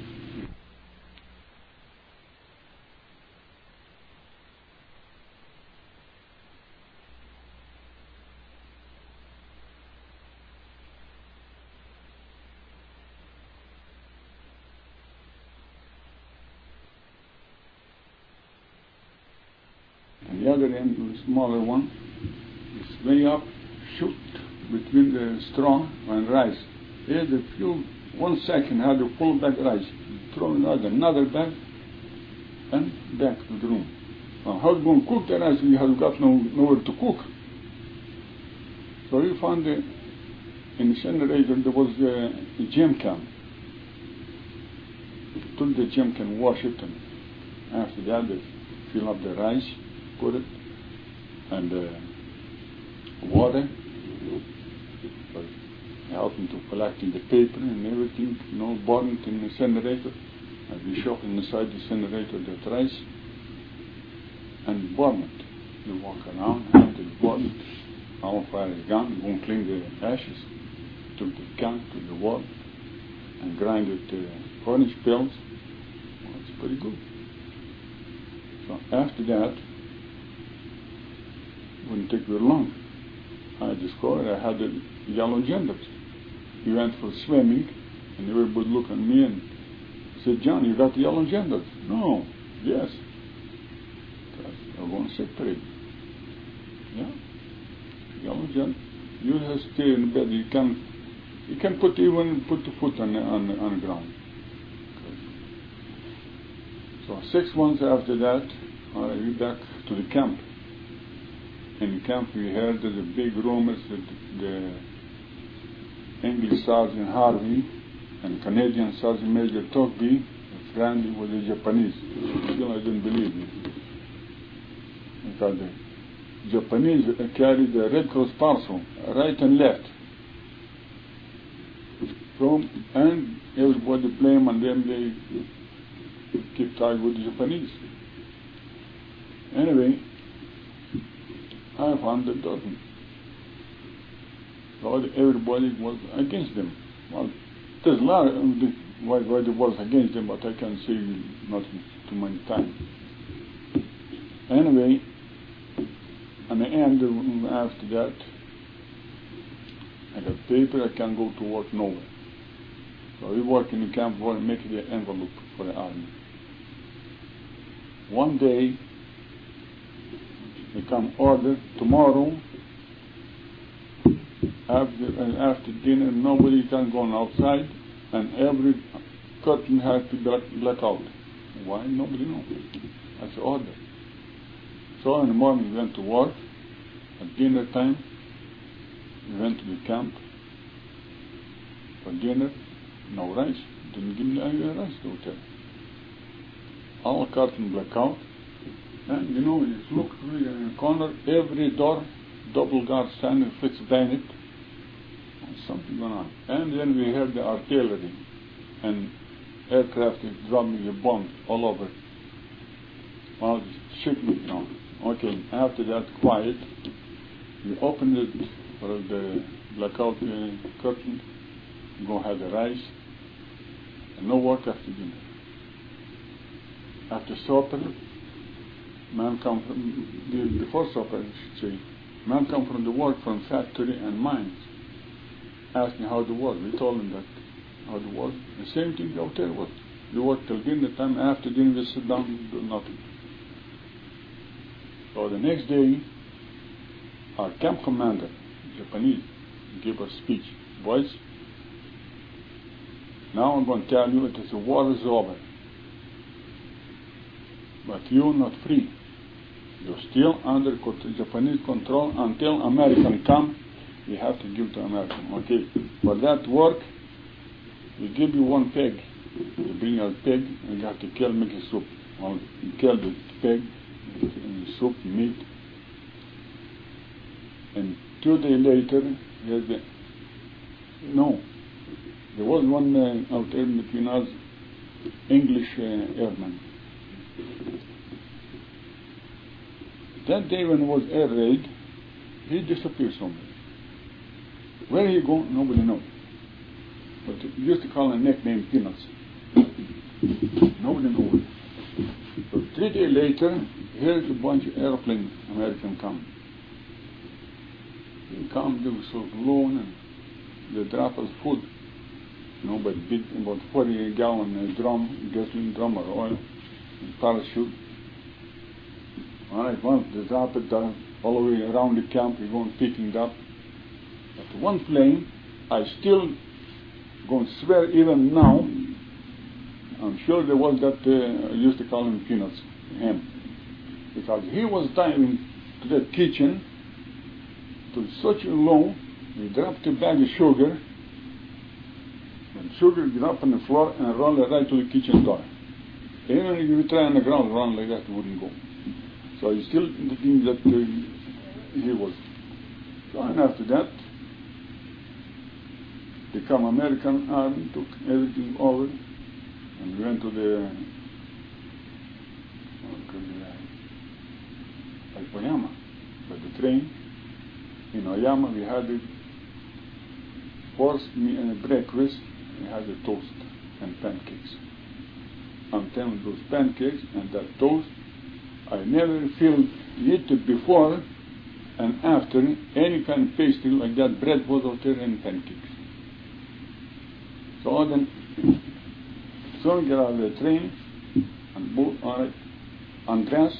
And the other end, the smaller one, is way up, shoot between the straw and rice. Here's a few, 1 second, had to pull back rice, throw another bag, and back to the room. Now, how are you going to cook the rice? We have got nowhere to cook. So we found in the incinerator there was a gem can. Took the gem can, wash it, and after that they fill up the rice, put it, and water. Helping to collecting the paper and everything, burn it in the incinerator. And we shove inside the incinerator that rice and burn it. You walk around, after you burn it, our fire is gone, you go and clean the ashes, took the can to the wall and grind it to orange peels. Well, it's pretty good. So after that, it wouldn't take very long. I discovered I had the yellow genders. We went for swimming, and everybody looked at me and said, John, you got the yellow genders? No. Yes. I want to separate. Yeah. Yellow genders. You have to stay in bed. You can put the foot on the ground. So 6 months after that, I went back to the camp. In the camp we heard the big rumors that the English Sergeant Harvey and Canadian Sergeant Major Togby were friendly with the Japanese. Still I didn't believe it. Because the Japanese carried the Red Cross parcel, right and left. And everybody blame on them, they keep tight with the Japanese. Anyway, I found it doesn't. So everybody was against them. Well, there's a lot of why they was against them, but I can say not too many times. Anyway, at the end, after that, I got paper, I can go to work nowhere. So we work in the camp, make the envelope for the army. One day, they come order, tomorrow, after dinner, nobody can go outside, and every curtain has to be black out. Why? Nobody knows. That's the order. So in the morning we went to work. At dinner time, we went to the camp for dinner. No rice. Didn't give me any rice to hotel. All curtain blackout. And you look really in the corner, every door, double guard standing, Fritz Bennett. Something going on. And then we heard the artillery and aircraft is dropping the bombs all over. Well, shook me, Okay, after that, quiet. We opened it for the blackout curtain, go have the rice, and no work after dinner. After supper, man come from, before supper I should say, man come from the work from factory and mines, asking how to work. We told him that, how to work. The same thing the hotel was. We work till dinner time, after dinner we sit down and do nothing. So the next day, our camp commander, Japanese, gave a speech. Boys, now I'm going to tell you that the war is over. But you're not free. You're still under Japanese control until American come. We have to give to American. Okay. For that work, we give you one pig. You bring a pig and you have to kill, make a soup. Well, you kill the pig, soup, meat. And 2 days later, there was one out there between us, English airman. That day when it was air raid, he disappeared somewhere. Where he go, nobody knows. But we used to call him nickname Peanuts. Nobody knows. So 3 days later, here's a bunch of airplanes, American come. They come, they were so alone, and they drop us food. But big, about 40-gallon drum, gasoline drum or oil, and parachute. All right, once they drop it all the way around the camp, we're going picking it up. But one plane, I still going to swear even now, I'm sure there was that, I used to call him Peanuts, him. Because he was diving to the kitchen, to such a low, he dropped a bag of sugar, and sugar dropped on the floor and rolled right to the kitchen door. Even if you try on the ground, run like that, it wouldn't go. So he's still thinking that he was. So and after that, the come American army took everything over, and we went to the Oyama, by the train. In Oyama we had the first breakfast, we had the toast and pancakes. I'm telling those pancakes and that toast, I never felt it before and after any kind of pastry like that. Bread was out there and pancakes. So then, we get out of the train and both undress,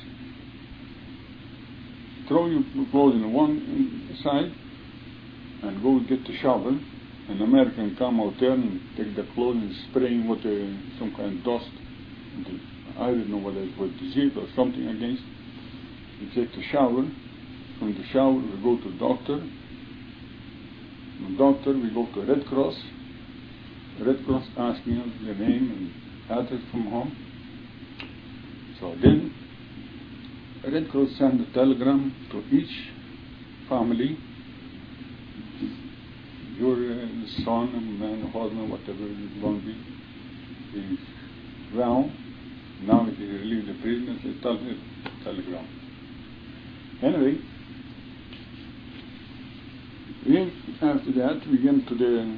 throw your clothes in one side and go get the shovel. An American come out there and take the clothes and spraying with some kind of dust. I don't know whether it was disease or something against. We take the shower. From the shower we go to the doctor. From the doctor we go to Red Cross. Red Cross asking us their name and address from home. So then Red Cross sent a telegram to each family. Your son, man, husband, whatever it will be, is drowned. Now if you release the prisoners, they tell me telegram. Anyway, after that we went to the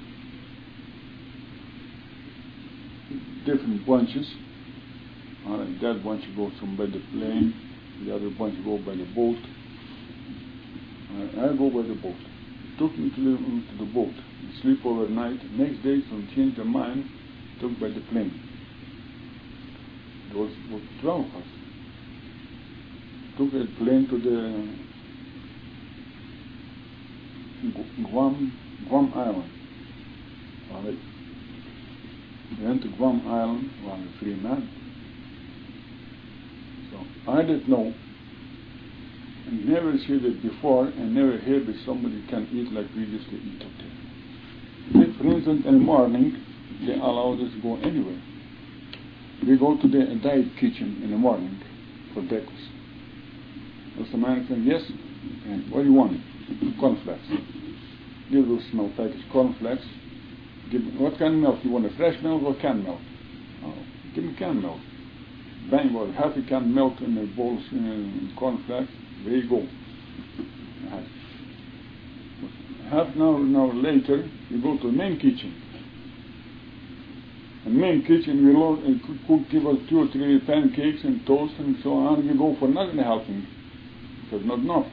different bunches. That bunch goes from by the plane, the other bunch go by the boat. I go by the boat. It took me to the boat, sleep overnight. Next day, some change of mind, took by the plane. It was 12 of us. Took a plane to the Guam Island. All right. We went to Guam Island, one free man. So I didn't know never see that before and never heard that somebody can eat like we used to eat up there. Like, for instance, in the morning, they allowed us to go anywhere. We go to the diet kitchen in the morning for breakfast. Those American, yes, and what do you want? Cornflakes. Give those small packaged cornflakes. What kind of milk? You want a fresh milk or canned milk? Oh, give me canned milk. Bang, about half a can of milk in the bowls cornflakes. There you go. Half an hour later, you go to the main kitchen. In the main kitchen, we cook, give us 2 or 3 pancakes and toast and so on. We go for another helping because not enough.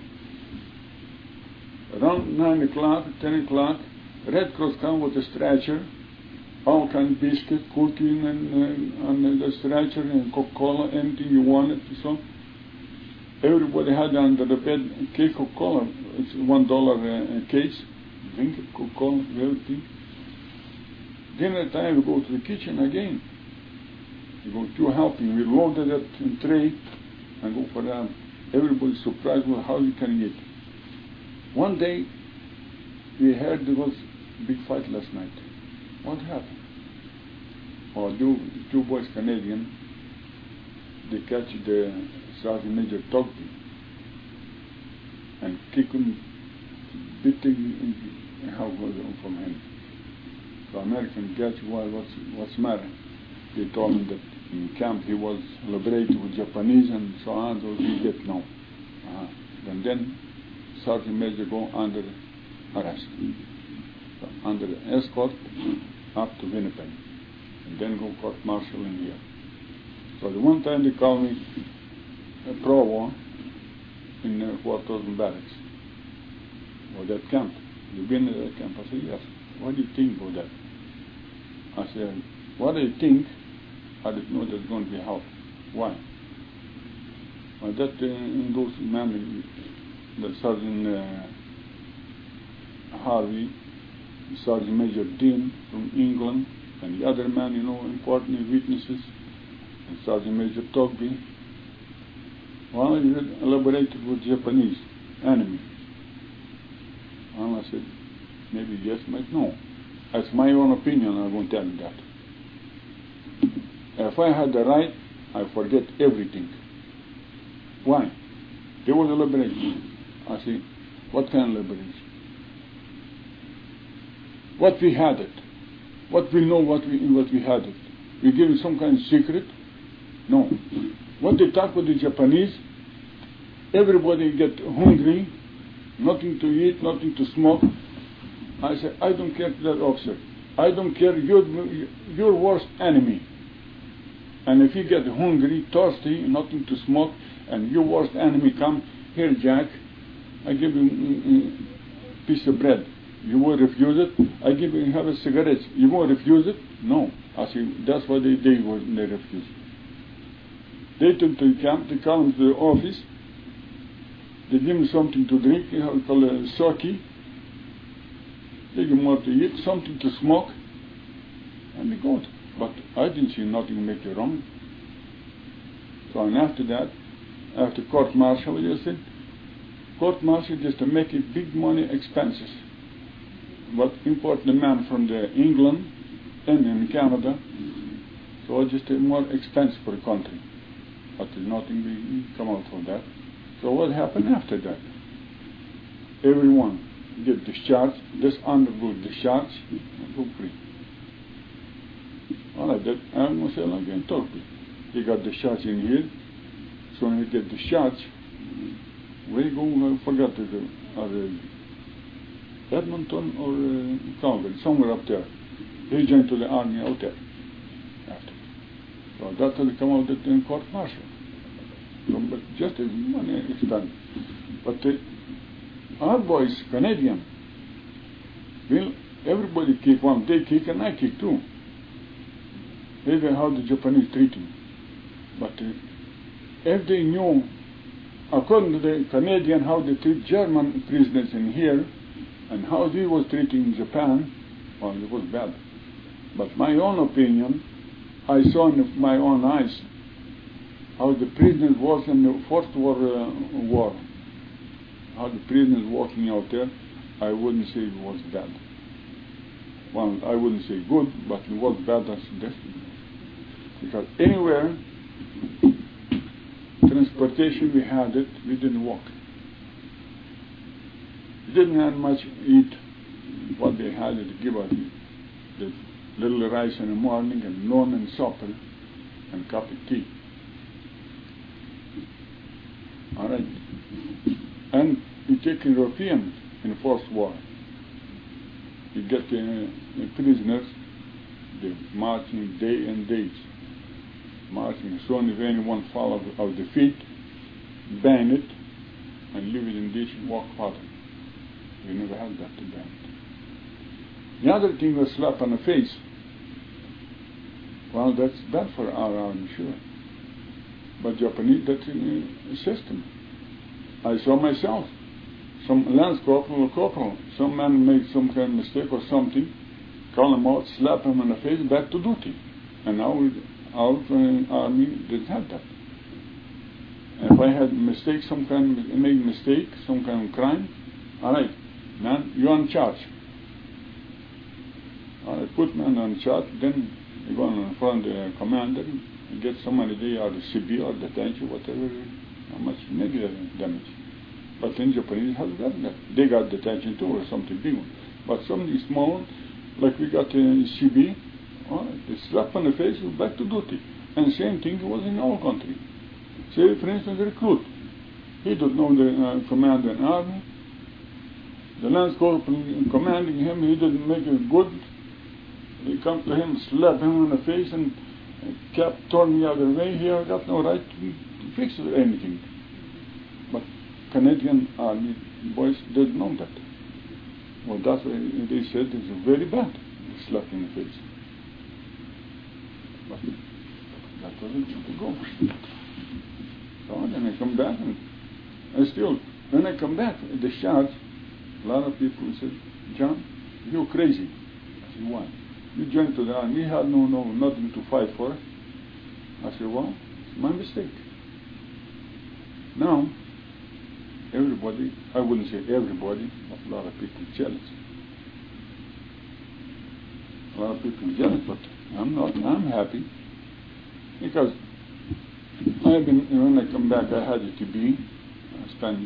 Around 9 o'clock, 10 o'clock, Red Cross come with a stretcher, all kind of biscuit, cooking and the stretcher and Coca-Cola, anything you wanted. So everybody had under the bed a cake of Coca-Cola. It's $1 a case. Drink it, Coca-Cola, everything. Dinner time, we go to the kitchen again. We go 2 helping. We loaded it in tray and go for that. Everybody's surprised with how you can eat. One day, we heard there was a big fight last night. What happened? Oh, 2 boys, Canadian, they catch the Sergeant Major Togby and kick him, beating how was it from him. The American catch, well, what's the matter? They told him that in camp he was liberated with Japanese and so on, so he get no. And then Sergeant Major go under arrest, so under escort up to Winnipeg, and then go court-martial in here. So the one time they called me a Provo in Fort Thousand Barracks, or that camp. You been to that camp? I said, yes. What do you think about that? I said, what I think, I didn't know there's going to be help. Why? Well, that in those men, the Sergeant Harvey, Sergeant Major Dean from England, and the other man, important witnesses, and Sergeant Major Togby. Well, he had elaborated with Japanese enemy. Well, I said, maybe yes, maybe no. That's my own opinion, I won't tell you that. If I had the right, I forget everything. Why? There was a liberation. I say, what kind of liberation? What we had it. What we know what we had it. We give some kind of secret? No. What they talk with the Japanese, everybody get hungry, nothing to eat, nothing to smoke. I say, I don't care to that officer. I don't care, your worst enemy. And if you get hungry, thirsty, nothing to smoke, and your worst enemy come, here Jack, I give you a piece of bread. You will refuse it? I give you, have a cigarette. You won't refuse it? No. I say, that's what they refuse. They took to the camp, they come to the office, they give me something to drink, we call it sake. They give me more to eat, something to smoke, and they go. But I didn't see nothing make you wrong. So, and after that, after court-martial, you see, court-martial just to make it big money expenses. But import the man from the England and in Canada, so just a more expense for the country. But there's nothing we come out from that. So what happened after that? Everyone get discharged, dishonorable discharge, and go free. All like that, I'm going to say again, Turkey. He got discharged in here, so when he get discharged, where you go, I forgot Edmonton or Calgary, somewhere up there. He joined to the army out there. After. So that's how they come out in court-martial. So, but just as money is done. But our boys, Canadian, well, everybody kick one. They kick and I kick too. Maybe how the Japanese treat him. But if they knew, according to the Canadian, how they treat German prisoners in here, and how they was treating in Japan, well, it was bad. But my own opinion, I saw in my own eyes how the prisoners was in the First World War. how the prisoners walking out there, I wouldn't say it was bad. Well, I wouldn't say good, but it was bad as definitely. Because anywhere, transportation, we had it, we didn't walk. We didn't have much eat. What they had to give us, the little rice in the morning and noon and supper and cup of tea. All right. And we take Europeans in the First War. You get the prisoners, they marching day and days. Marching as soon as anyone fall of the feet, ban it, and leave it in dish and walk further. We never had that to ban it. The other thing was slap on the face. Well, that's bad for our army, sure. But Japanese, that's a system. I saw myself. Some lance corporal or corporal, some man made some kind of mistake or something, call him out, slap him in the face, back to duty. And now our army didn't have that. If I had mistake, made mistake, some kind of crime, all right, man, you're on charge. All right, put man on charge, then you go in front of the commander, and get somebody there, or the CB or detention, whatever, how much negative damage. But in Japanese has got that. They got detention too, or something big one. But something small, like we got in CB, they slap on the face, back to duty. And same thing was in our country. Say, for instance, the recruit. He don't know the commander in army. The lance corporal commanding him, he didn't make it good. He come to him, slap him on the face, and cap torn the other way. He got no right to fix anything. But Canadian army boys didn't know that. Well, that's why they said it's very bad, slap in the face. But that wasn't to go. So then I come back, and when I come back, the shots, a lot of people said, John, you're crazy. I said, why? You joined to the army, you had nothing to fight for. I said, well, it's my mistake. Now, everybody, I wouldn't say everybody, but a lot of people jealous. A lot of people jealous, but I'm not. I'm happy because when I come back, I had a TB. I spent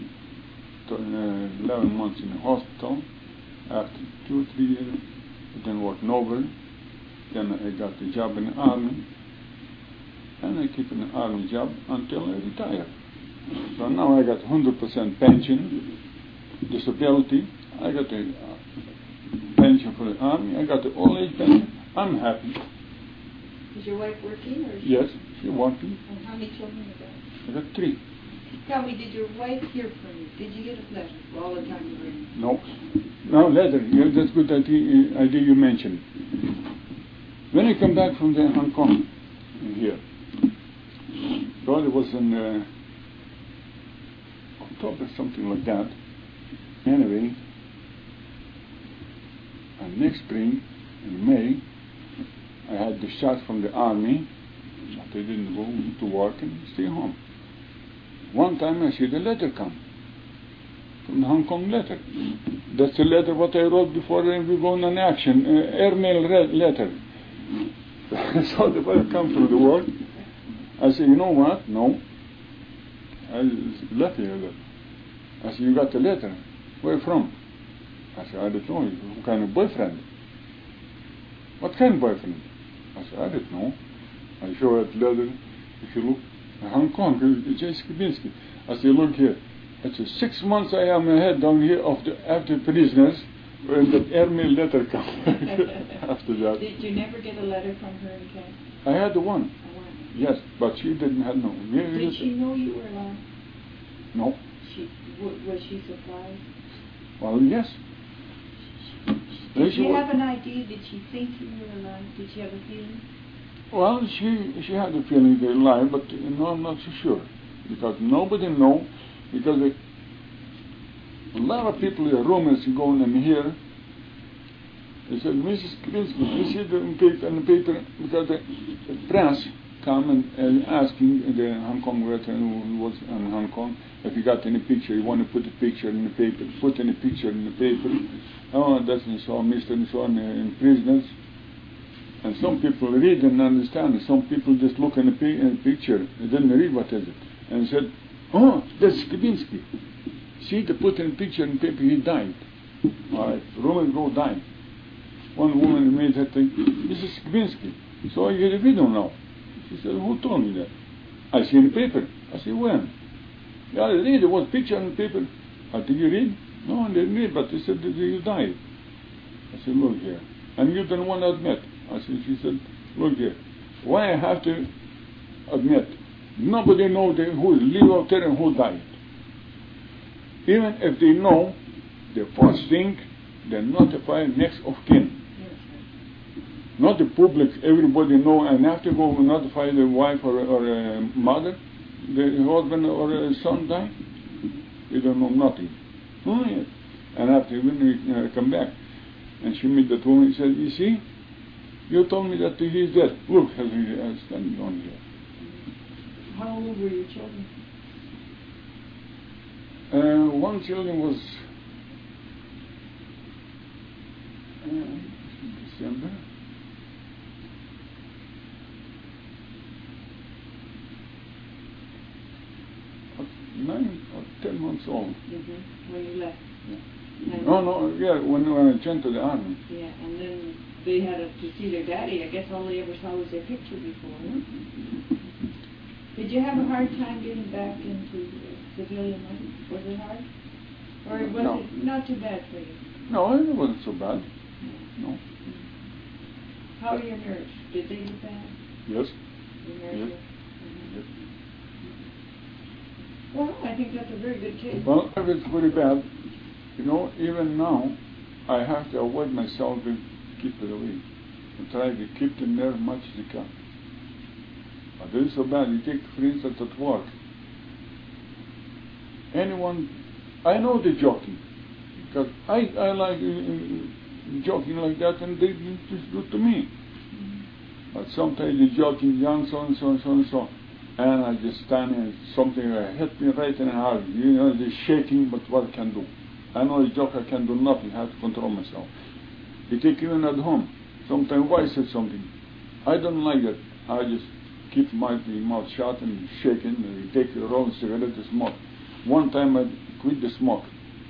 11 months in the hospital. After 2 or 3 years, it didn't work over. Then I got the job in the army, and I keep an army job until I retire. So now I got 100% pension, disability. I got a pension for the army. I got the old age pension. I'm happy.
Is your wife working? Or
yes, she's working.
And how many children you got?
I got 3.
Tell me, did your wife hear from you? Did you get a letter all the time you were in?
No. No, letter. Yeah, that's good idea you mentioned. When I come back from the Hong Kong, here, God, it was in October, something like that. Anyway, and next spring, in May, I had discharged from the army, but I didn't go to work and stay home. One time I see the letter come from the Hong Kong letter. That's the letter what I wrote before we go on action, airmail letter. So the letter come through the work. I said, you know what? No. I left here. I said, you got the letter. Where from? I said, I don't know. What kind of boyfriend? What kind of boyfriend? I said, I don't know. I show that letter. If you look, Hong Kong, J. Skibinski. I said, look here. I said, 6 months I am ahead down here after prisoners when the airmail letter comes after that.
Did you never get a letter from her in Canada?
I had one. Yes, but she didn't have no.
Did she know you were alive?
No.
Was she surprised?
Well, yes.
Did she have an idea? Did she think you were alive? Did she have a feeling?
Well, she had a feeling they're alive, but no, I'm not so sure. Because nobody know, because a lot of people, the rumors go in here, they said, Mrs. Krinsky, you see the paper, because the press come and asking the Hong Kong veteran who was in Hong Kong if he got any picture. He want to put a picture in the paper. Put any picture in the paper. Oh, that's and so Mr. and so on in prisoners. And some people read and understand. Some people just look in the picture and then they read what is it. And said, oh, that's Skibinski. See, they put in a picture in paper, he died. All right, Roman Grow died. One woman made her think, this is Skibinski. So I get a video now. She said, who told me that? I see in the paper. I said, when? Yeah, I read, there was a picture in the paper. Did you read? No, I didn't read, but they said that you died. I said, look here. And you don't want to admit. She said, look here. Why I have to admit? Nobody knows who is living out there and who died. Even if they know, the first thing, they notify next of kin. Not the public, everybody know, and have to go notify the wife or mother, the husband or son died. They don't know nothing. Oh, yes. And after when we come back, and she met that woman, she said, you see, you told me that he's dead. Look, how he is standing on here.
How old were your children?
One children was December. 9 or 10 months old.
When you left.
Yeah. When I went to the army.
Yeah, and then they had to see their daddy. I guess all they ever saw was their picture before. Huh? Did you have a hard time getting back into civilian life? Was it hard? Or was it not too bad for you?
No, it wasn't so bad. No.
How are your nerves? Did they get bad?
Yes.
Your nerves?
Yes.
Yes. Well, I think that's a very good case.
Well, if it's very bad, even now, I have to avoid myself and keep it away. And try to keep the nerve much as you can. But it is so bad. You take, for instance, at work. Anyone, I know they're joking. Because I like joking like that, and they just do it to me. But sometimes they're joking, young, so and so and so and so. And I just stand and something hit me right in the heart. They're shaking, but what I can do? I know a joke, I can do nothing. I have to control myself. You take even at home. Sometimes wife said something. I don't like that. I just keep my mouth shut and shaking. And take a roll of cigarette to smoke. One time I quit the smoke.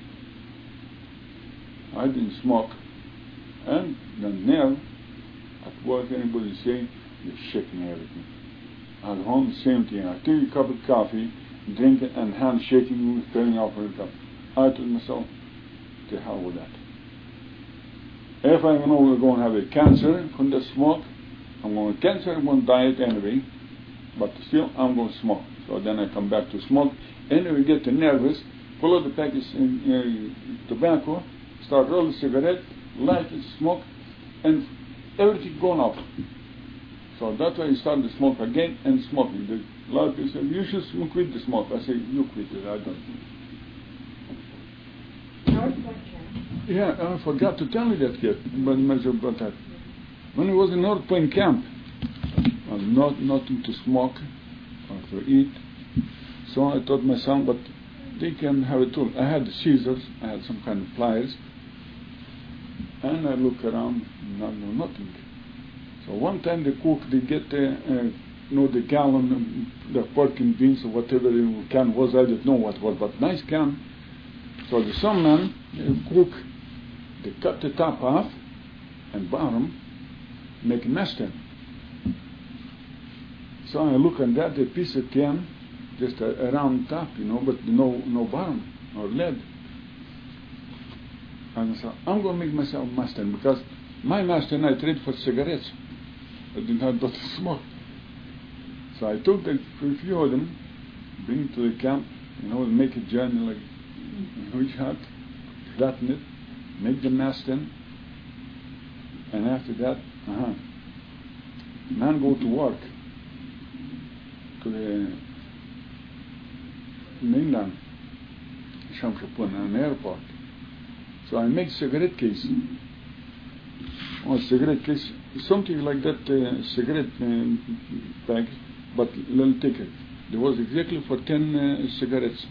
I didn't smoke. And the nerve, at work, anybody saying, you're shaking everything. At home, same thing. I take a cup of coffee, drink it, and hand shaking, turning off the cup. I told myself, to hell with that. If I know we're going to have a cancer from the smoke, I'm going to cancer, I'm going to diet anyway, but still I'm going to smoke. So then I come back to smoke. Anyway, get nervous, pull out the package tobacco, start rolling cigarette, light it, smoke, and everything gone off. So that's why I started to smoke again and smoking. A lot of people say, you should quit the smoke. I say, you quit it, I don't.
North Point Camp.
Yeah, I forgot to tell you that yet, about that. When I was in North Point Camp, nothing to smoke or to eat. So I taught my son, but they can have a tool. I had scissors, I had some kind of pliers, and I look around, nothing. So one time the cook, they get the gallon, the pork and beans or whatever the can was, I didn't know what was, but nice can. So the some man, the cook, they cut the top off and bottom, make a mustard. So I look at that, a piece of tin, just a round top, but no bottom or lead. And I said, I'm going to make myself mustard because my master and I trade for cigarettes. I didn't have to smoke. So I took a few of them, bring it to the camp, make a journey like a huge hut, flatten it, make the mast in, and after that, man go to work to the mainland, Shamshapur, an airport. So I make cigarette case. Cigarette case, something like that cigarette bag, but little ticket. There was exactly for 10 cigarettes.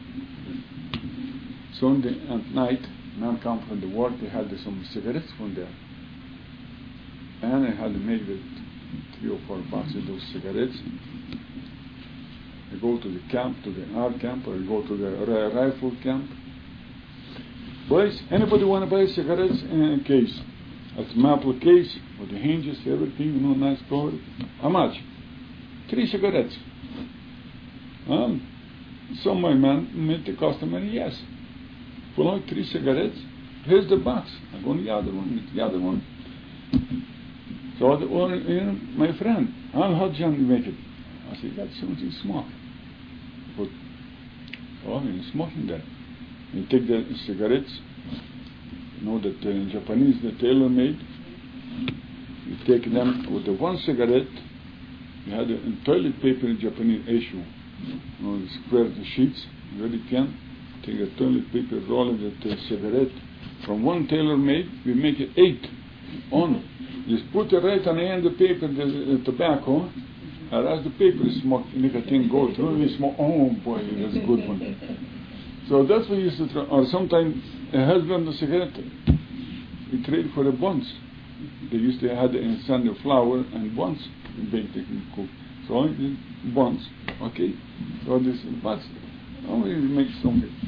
So at night, man come from the work, they had some cigarettes from there. And I had to make the 3 or 4 boxes of those cigarettes. I go to the camp, to the art camp, or I go to the rifle camp. Boys, anybody want to buy cigarettes in a case? It's a maple case with the hinges, everything, nice cover. How much? 3 cigarettes. So my man met the customer, yes. For only 3 cigarettes, here's the box. I go to the other one. So my friend, how do you make it? I said, that's something smoke. But, you're smoking that. You take the cigarettes, that in Japanese, the tailor made. You take them with the 1 cigarette, you had a toilet paper in Japanese issue. The square sheets, very thin. Take a toilet paper, roll it the cigarette. From 1 tailor made, we make it 8 on. Just put it right on the end of the paper, the tobacco, and as the paper is smoked, nicotine go through, we smoke. Oh boy, that's a good one. So that's what we used to try. Or sometimes a husband of cigarette, we trade for the buns. They used to have in sunflower and buns, they can cook. So only buns, okay? So this buns, only make something.